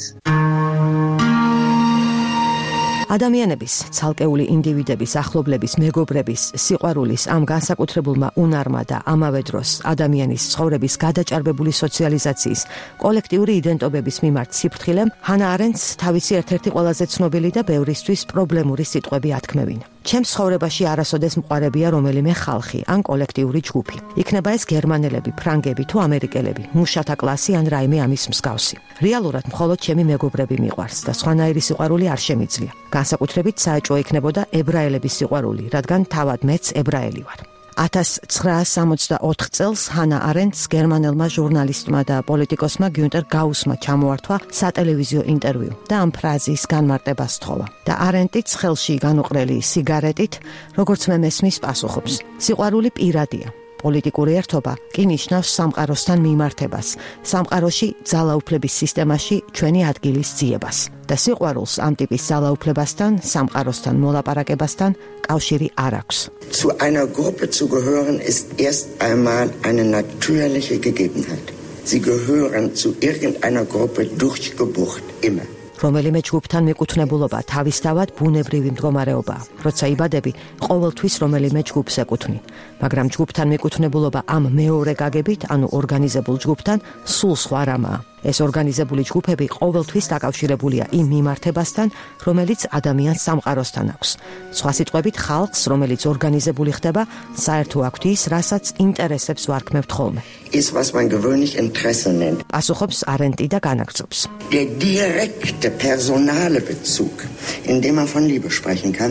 ადამიანების, ცალკეული ინდივიდების, ახლობლების, მეგობრების, სიყვარულის ამ განსაკუთრებულმა უნარმა და ამავე დროს ადამიანის ცხოვრების გადაჭარბებული სოციალიზაციის, კოლექტიური იდენტობების მიმართ სიფრთხილემ ჰანა არენდს თავისი ერთ-ერთი ყველაზე ცნობილი და ბევრისთვის პრობლემური სიტყვები ათქმევინა. ჩემს ცხოვრებაში არასოდეს მყარებია რომელიმე ხალხი ან კოლექტიური ჯგუფი. იქნება ეს გერმანელები, ფრანგები თუ ამერიკელები, მუშათა კლასი ან რაიმე ამის მსგავსი. რეალურად მხოლოდ ჩემი მეგობრები მიყვარს და სხვანაირი სიყვარული არ შემიძლია. განსაკუთრებით საეჭვო იქნებოდა ებრაელების სიყვარული, რადგან თავად მეც ებრაელი ვარ. ათას ცხრაას სამოცდაოთხ წელს ჰანა არენდს გერმანელმა ჟურნალისტმა და პოლიტიკოსმა გიუნტერ გაუსმა ჩამოართვა სატელევიზიო ინტერვიუ და ამ ფრაზის განმარტებას სთხოვა. და არენდიც ხელში განუყრელი სიგარეტით, როგორც მე მესმის, პასუხობს: სიყვარული პირადია. პოლიტიკური ერთობა კი ნიშნავს სამყაროსთან მიმართებას, სამყაროში ძალაუფლების სისტემაში ჩვენი ადგილის ძიებას. და სიყვარულს ამ ტიპის ძალაუფლებასთან, სამყაროსთან მოლაპარაკებასთან კავშირი არ აქვს. Zu einer Gruppe zu gehören ist erst einmal eine natürliche Gegebenheit. Sie gehören zu irgendeiner Gruppe durch Geburt immer. რომელიმე ჯგუფთან მიკუთვნებულობა თავისთავად ბუნებრივი მდგომარეობაა. როცა იბადები, ყოველთვის რომელიმე ჯგუფს ეკუთვნი. მაგრამ ჯგუფთან მიკუთვნებულობა ამ მეორე გაგებით, ანუ ორგანიზებულ ჯგუფთან, სულ სხვა რამაა. ეს ორგანიზებული ჯგუფები ყოველთვის დაკავშირებულია იმ მიმართებასთან, რომელიც ადამიანს სამყაროსთან აქვს. სხვა სიტყვებით, ხალხს, რომელიც ორგანიზებული ხდება, საერთო აქვს ის, რასაც ინტერესებს ვარქმევთ ხოლმე. Ist, was man gewöhnlich Interesse nennt. პასუხობს არენტი და განაგრძობს. Der direkte personale Bezug, in dem man von Liebe sprechen kann,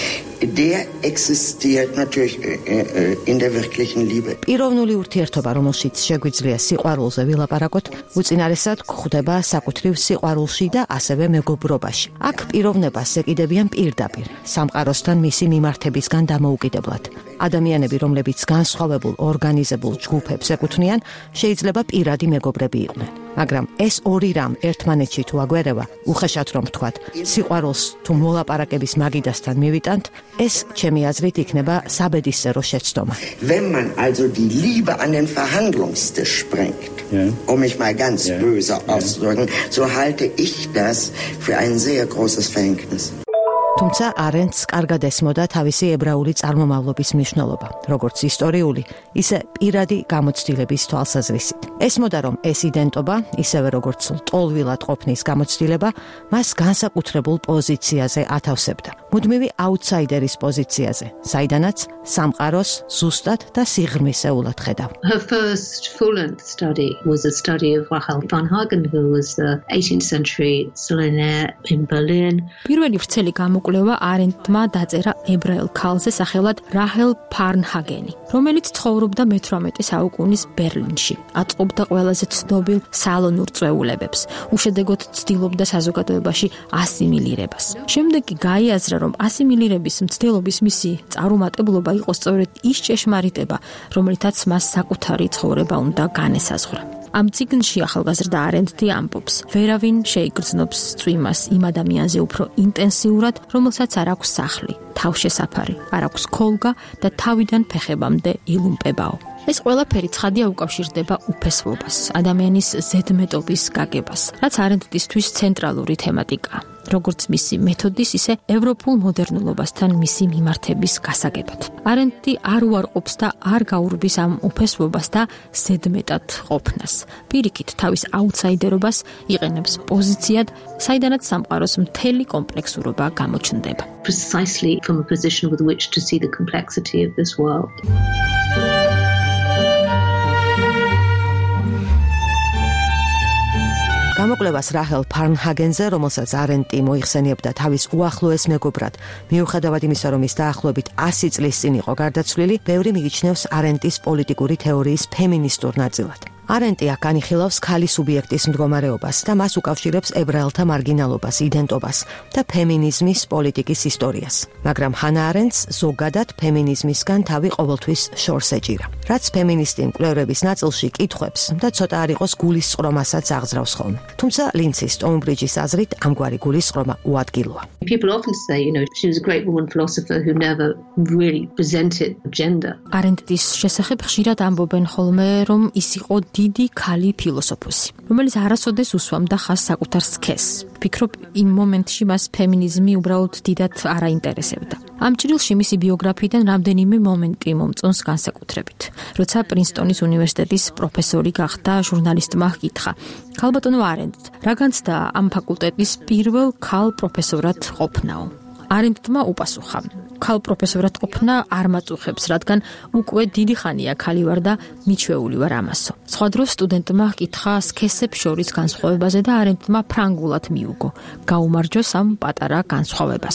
der existiert natürlich in der wirklichen Liebe. პიროვნული ურთიერთობა, რომელშიც შეგვიძლია სიყვარულზე ვილაპარაკოთ, უწინარესად გვხვდება საკუთრივ სიყვარულში და ასევე მეგობრობაში. აქ პიროვნებას ეკიდებიან პირდაპირ, სამყაროსთან მისი მიმართებისგან დამოუკიდებლად. ადამიანები, რომლებიც განსხვავებულ ორგანიზებულ ჯგუფებს ეკუთვნიან, შეიძლება პირადი მეგობრები იყვნენ. მაგრამ ეს ორი რამ ერთმანეთში თუ აგვერევა, უხეშად რომ ვთქვათ, სიყვარულს თუ მოლაპარაკების მაგიდასთან მივიტანთ, es ჩემი აზრით იქნება საბედისწერო შეცდომა. Wenn man also die Liebe an den Verhandlungstisch bringt, ja. um mich mal ganz ja. böse ja. auszudrücken, so halte ich das für ein sehr großes Verhängnis. თუმცა არენტს კარგად ესმოდა თავისი ებრაული წარმომავლობის მნიშვნელობა, როგორც ისტორიული, ისე პირადი გამოცდილების თვალსაზრისით. ესმოდა, რომ ეს იდენტობა, ისევე როგორც ტოლვილად ყოფნის გამოცდილება, მას განსაკუთრებულ პოზიციაზე ათავსებდა. მუდმივი აუთსაიდერის პოზიციაზე, საიდანაც სამყაროს ზუსტად და სიღრმისეულად ხედავ. Her first full-length study was a study of Rachel van Hagen, who was the eighteenth century Solonär in Berlin. პირველი ვრცელი გამოკვლევა არენტმა დაწერა ებრაელ ქალზე სახელად რაჰელ ფარნჰაგენი, რომელიც ცხოვრობდა მეთვრამეტე საუკუნის ბერლინში. აწყობდა ყველაზე ცნობილ სალონურ წვეულებებს, უშედეგოდ ცდილობდა საზოგადოებაში ასიმილირებას. შემდეგ კი გაიაზრა, რომ ასიმილირების მცდელობის მისი წარუმატებლობა იყო სწორედ ის ჭეშმარიტება, რომელითაც მას საკუთარი ცხოვრება უნდა განესაზღვრა. ამ ციგნში ახალგაზრდა არენტი ამბობს, ვერავინ შეიგრძნობს წვიმას იმ ადამიანზე უფრო ინტენსიურად, რომელსაც არ აქვს სახლი, თავშესაფარი, არ აქვს ქოლგა და თავიდან ფეხებამდე ილუმპებაო. ეს ყველაფერი ცხადია უკავშირდება უფესვობას, ადამიანის ზედმეტობის გაგებას, რაც არენტისთვის ცენტრალური თემატიკაა. როგორც მისი მეთოდის, ისე ევროპულ მოდერნულობასთან მისი მიმართების გასაგებად. არენტი არ უარყოფს და არ გაურბის ამ უფესვობას და ზედმეტად ყოფნას. პირიქით, თავის აუთსაიდერობას იყენებს პოზიციად, საიდანაც სამყაროს მთელი კომპლექსურობა გამოჩნდება. Precisely from a position with which to see the complexity of this world. გამოკვლევას რაჰელ ფარნჰაგენზე, რომელსაც არენტი მოიხსენიებდა თავის უახლოეს მეგობრად, მიუხედავად იმისა, რომ ის დაახლოებით ასი წლის წინ იყო გარდაცვლილი, ბევრი მიიჩნევს არენტის პოლიტიკური თეორიის ფემინისტურ ნაწილად. არენტი აქ განიხილავს ქალის სუბიექტის მდგომარეობას და მას უკავშირებს ებრაელთა მარგინალობას, იდენტობას და ფემინიზმის პოლიტიკის ისტორიას. მაგრამ ჰანა არენტს ზოგადად ფემინიზმისგან თავი ყოველთვის შორს ეჭირა. რაც ფემინისტი მკვლევრების ნაწილში კითხვებს და ცოტა არ იყოს გულისწყრომასაც აღძრავს ხოლმე. თუმცა ლინცის სტოუნბრიჯის აზრით ამგვარი გულისწყრომა უადგილოა. People often say, you know, she was a great woman philosopher who never really presented gender. არენტის შესახებ ხშირად ამბობენ ხოლმე, რომ ის იყო დიდი ქალი ფილოსოფოსი, რომელიც არასოდეს უსვამდა ხაზს საკუთარ სქესს. ვფიქრობ, იმ მომენტში მას ფემინიზმი უბრალოდ დიდად არ აინტერესებდა. ამ ჭრილში მისი ბიოგრაფიიდან რამდენიმე მომენტი მომწონს განსაკუთრებით. როცა პრინსტონის უნივერსიტეტის პროფესორი გახდა, ჟურნალისტმა ჰკითხა: ქალბატონო არენტ, რა განცდა ამ ფაკულტეტის პირველ ქალ პროფესორად ყოფნაო? არენტმა უპასუხა: ქალ პროფესორად ყოფნა არ მაწუხებს, რადგან უკვე დიდი ხანია ქალი ვარ და მიჩვეული ვარ ამასო. სხვა დროს სტუდენტმა ჰკითხა სქესებს შორის განსხვავებაზე და არენტმა ფრანგულად მიუგო: გაუმარჯოს ამ პატარა განსხვავებასო.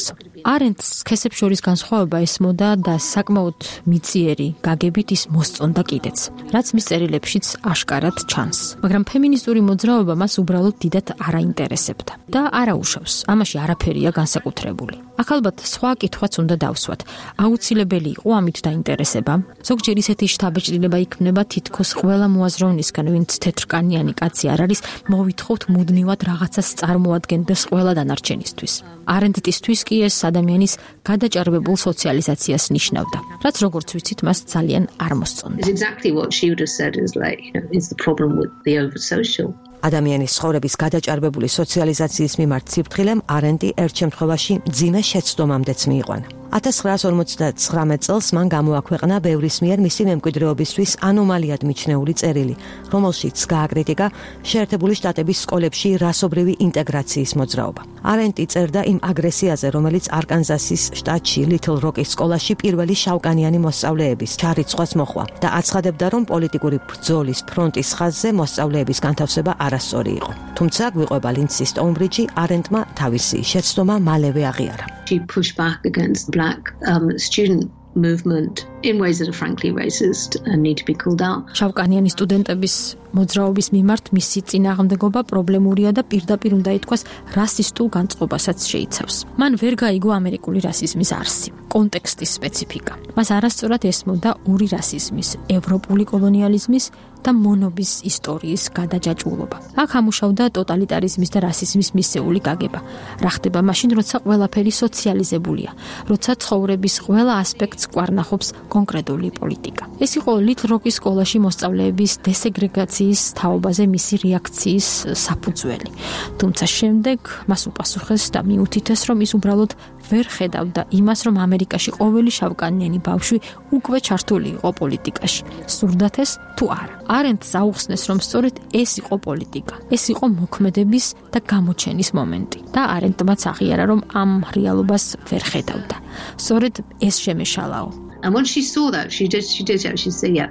არენდს სქესებს შორის განსხვავება ესმოდა და საკმაოდ მიწიერი გაგებით ის მოსწონდა კიდეც, რაც მის წერილებშიც აშკარად ჩანს. მაგრამ ფემინისტური მოძრაობა მას უბრალოდ დიდად არ აინტერესებდა და არაუშავს, ამაში არაფერია განსაკუთრებული. აქ ალბათ სხვა კითხვაც უნდა დავსვათ. აუცილებელი იყო ამით დაინტერესება? ზოგჯერ ისეთი შთაბეჭდილება იქმნება თითქოს ყველა მოაზროვნისგან, ვინც თეთრკანიანი კაცი არ არის, მოვითხოვთ მუდმივად რაღაცას წარმოადგენდეს ყველა დანარჩენისთვის. არენდტისთვის კი ეს ადამიანის გადაჭარბებულ სოციალიზაციას ნიშნავდა, რაც როგორც ვიცით, მას ძალიან არ მოსწონდა. It's exactly what she would have said is like, you know, is the problem with the over social. ადამიანის ცხოვრების გადაჭარბებული სოციალიზაციის მიმართ სიფრთხილემ არენდი ერთ შემთხვევაში მძიმე შეცდომამდეც მიიყვანა. ათას ცხრაას ორმოცდათხრამეტ წელს მან გამოაქვეყნა ბევრის მიერ მისი მემკვიდრეობისთვის ანომალიად მიჩნეული წერილი, რომელშიც გააკრიტიკა შეერთებული შტატების სკოლებში რასობრივი ინტეგრაციის მოძრაობა. არენდი წერდა იმ აგრესიაზე, რომელიც არკანზასის შტატში ლითლ როკის სკოლაში პირველი შავკანიანი მოსწავლეების ჩარიცხვას მოჰყვა და აცხადებდა, რომ პოლიტიკური ბრძოლის ფრონტის ხაზზე მოსწავლეების განთავსება არასწორი იყო. თუმცა გვიყვება ლინდსი სტოუნბრიჯი, არენდმა თავისი შეცდომა მალევე აღიარა. She pushed back against black um, student movement in ways that are frankly racist and need to be called out. შავკანიანი სტუდენტების მოძრაობის მიმართ მისი წინააღმდეგობა პრობლემურია და პირდაპირ უნდა ითქვას რასისტულ განწყობასაც შეიცავს. მან ვერ გაიგო ამერიკული რასიზმის არსი, კონტექსტის სპეციფიკა. მას არასწორად ესმოდა ორი რასიზმის, ევროპული კოლონიალიზმის და მონობის ისტორიის გადაჯაჭვულობა. აქ ამუშავდა ტოტალიტარიზმის და რასიზმის მისეული გაგება. რა ხდება მაშინ, როცა ყველაფერი სოციალიზებულია, როცა ცხოვრების ყველა ასპექტს კვარნახობს კონკრეტული პოლიტიკა. ეს იყო ლითლ როკის სკოლაში მოსწავლეების დესეგრეგაციის თაობაზე მისი რეაქციის საფუძველი. თუმცა შემდეგ მას უპასუხეს და მიუთითეს, რომ ის უბრალოდ ვერ ხედავდა იმას, რომ ამერიკაში ყოველი შავკანიანი ბავშვი უკვე ჩართული იყო პოლიტიკაში. სურდათ ეს თუ არა. არენდს აუხსნეს, რომ სწორედ ეს იყო პოლიტიკა. ეს იყო მოქმედების და გამოჩენის მომენტი. და არენდმაც აღიარა, რომ ამ რეალობას ვერ ხედავდა. სწორედ ეს შემეშალაო. And when she saw that, she did, she did, she said, yeah.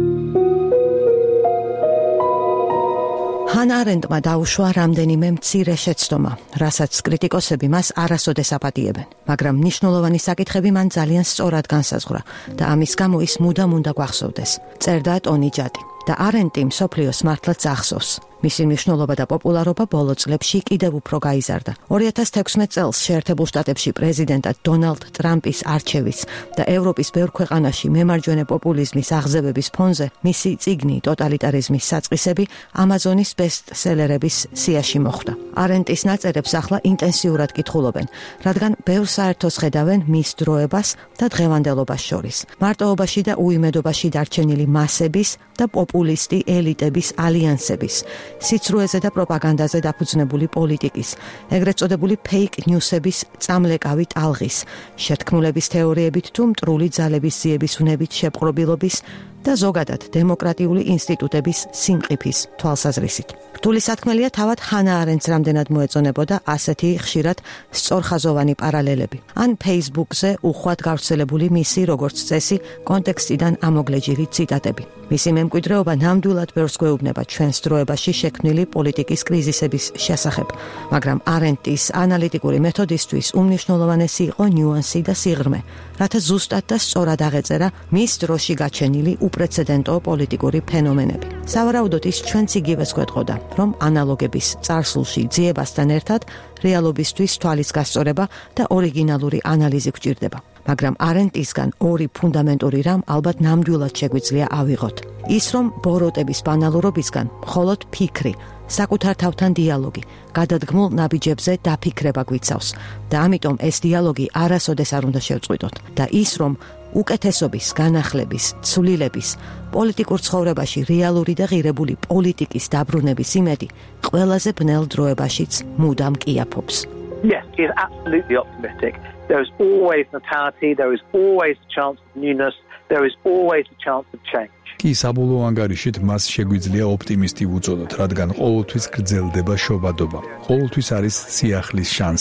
ჰანა არენდმა დაუშვა რამდენიმე მცირე შეცდომა, რასაც კრიტიკოსები მას არასოდეს აპატიებენ, მაგრამ მნიშვნელოვანი საკითხები მან ძალიან სწორად განსაზღვრა და ამის გამო ის მუდამ უნდა გვახსოვდეს. წერდა ტონი ჯადი და არენდი მსოფლიოს მართლაც ახსოვს. მისი მნიშვნელობა და პოპულარობა ბოლო წლებში კიდევ უფრო გაიზარდა. ორი ათას თექვსმეტ წელს შეერთებულ შტატებში პრეზიდენტად დონალდ ტრამპის არჩევის და ევროპის ბევრ ქვეყანაში მემარჯვენე პოპულიზმის აღზევების ფონზე მისი წიგნი ტოტალიტარიზმის საწყისები ამაზონის ბესტსელერების სიაში მოხვდა. არენდის ნაწერებს ახლა ინტენსიურად კითხულობენ, რადგან ბევრ საერთოს ხედავენ მის დროებას და დღევანდელობას შორის. მარტოობაში და უიმედობაში დარჩენილი მასების და პოპულისტი ელიტების ალიანსების, სიცრუეზე და პროპაგანდაზე დაფუძნებული პოლიტიკის, ეგრეთ წოდებული ფეიქ ნიუსების წამლეკავი ტალღის, შეთქმულების თეორიებით თუ მტრული ძალების ძიების უნებით შეპყრობილობის და ზოგადად დემოკრატიული ინსტიტუტების სიმყიფის თვალსაზრისით. რთული სათქმელია თავად ჰანა არენდს რამდენად მოეწონებოდა ასეთი ხშირად სწორხაზოვანი პარალელები. ან ფეისბუქზე უხვად გავრცელებული მისი როგორც წესი კონტექსტიდან ამოგლეჯილი ციტატები. მისი მემკვიდრეობა ნამდვილად ბევრს გვეუბნება ჩვენს დროებაში შექმნილი პოლიტიკის კრიზისების შესახებ, მაგრამ არენდის ანალიტიკური მეთოდისთვის უმნიშვნელოვანესი იყო ნიუანსი და სიღრმე, რათა ზუსტად და სწორად აღეწერა მის დროში გაჩენილი უპრეცედენტო პოლიტიკური ფენომენები. სავარაუდოდ ის ჩვენც იგივეს გვეტყოდა, რომ ანალოგების წარსულში ძიებასთან ერთად რეალობისთვის თვალის გასწორება და ორიგინალური ანალიზი გვჭირდება. მაგრამ არენდისგან ორი ფუნდამენტური რამ ალბათ ნამდვილად შეგვიძლია ავიღოთ. ის, რომ ბოროტების ბანალურობისგან მხოლოდ ფიქრი, საკუთარ თავთან დიალოგი, გადადგმულ ნაბიჯებზე დაფიქრება გვიცავს და ამიტომ ეს დიალოგი არასოდეს არ უნდა შევწყვიტოთ. და ის, რომ უკეთესობის, განახლების, ცვლილების, პოლიტიკურ ცხოვრებაში რეალური და ღირებული პოლიტიკის დაბრუნების იმედი ყველაზე ბნელ დროებაშიც მუდამ კიაფობს. Yes, he is absolutely optimistic. There is always notality, there is always a chance of newness, there is always a chance of change. კი საბოლოო ანგარიშით მას შეგვიძლია ოპტიმისტი უწოდოთ, რადგან ყოველთვის გრძელდება შობადობა, ყოველთვის არის სიახლის შანსი.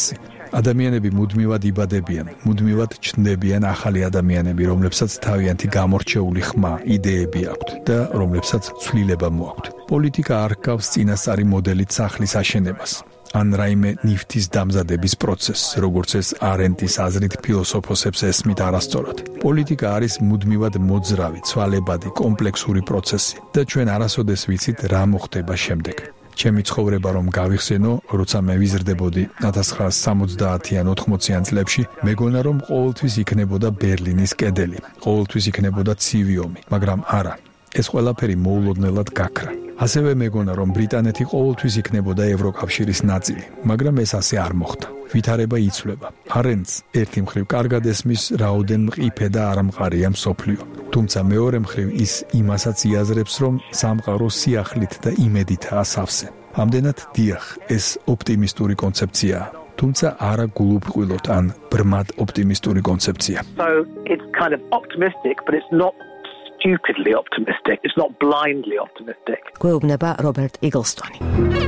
ადამიანები მუდმივად იბადებიან, მუდმივად ჩნდებიან ახალი ადამიანები, რომლებსაც თავიანთი გამორჩეული ხმა, იდეები აქვთ და რომლებსაც ცვლილება მოაქვთ. პოლიტიკა არ ჰგავს წინასწარი მოდელით სახლის აშენებას. ან რაიმე ნივთის დამზადების პროცესს, როგორც ეს არენტის აზრით ფილოსოფოსებს ესმით არასწორად. პოლიტიკა არის მუდმივად მოძრავი, ცვალებადი, კომპლექსური პროცესი და ჩვენ არასოდეს ვიცით რა მოხდება შემდეგ. ჩემი ცხოვრება რომ გავიხსენო, როცა მე ვიზრდებოდი ათას ცხრაასი სამოცდაათიან ოთხმოციან წლებში, მეგონა რომ ყოველთვის იქნებოდა ბერლინის კედელი, ყოველთვის იქნებოდა ცივი ომი, მაგრამ არა. ეს ყველაფერი მოულოდნელად გაქრა. ასევე მეგონა რომ ბრიტანეთი ყოველთვის იქნებოდა ევროკავშირის ნაწილი, მაგრამ ეს ასე არ მოხდა. ვითარება იცვლება. არენდს ერთი მხრივ კარგად ესმის რაოდენ მყიფე და არამყარია მსოფლიო. თუმცა მეორე მხრივ ის იმასაც იაზრებს, რომ სამყარო სიახლით და იმედითაა სავსე. ამდენად დიახ, ეს ოპტიმისტური კონცეფციაა. თუმცა არა გულუბრყვილოდ ან ბრმად ოპტიმისტური კონცეფცია. So it's kind of optimistic, but it's not stupidly optimistic. It's not blindly optimistic. გვეუბნება რობერტ იგლსტონი.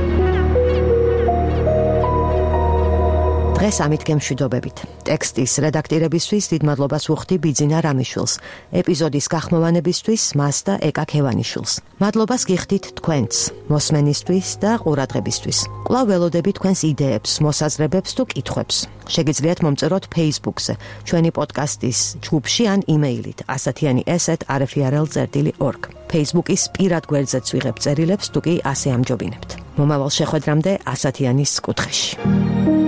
დღეს ამით გემშვიდობებით. ტექსტის რედაქტირებისთვის დიდ მადლობას ვუხდი ბიძინა რამიშვილს, ეპიზოდის გახმოვანებისთვის მას და ეკა ქევანიშვილს. მადლობას გიხდით თქვენს, მოსმენისთვის და ყურადღებისთვის. კვლავ ველოდებით თქვენს იდეებს, მოსაზრებებს თუ კითხვებს. შეგიძლიათ მომწეროთ Facebook-ზე, ჩვენი პოდკასტის ჯგუფში ან იმეილით ასათიანი ეს ეტ არ ეფ ი არ ელ წერტილი ორგ. Facebook-ის პირად გვერდზეც ვიღებ წერილებს, თუ კი ასე ამჯობინებთ. მომავალ შეხვედრამდე ასათიანის კუთხეში.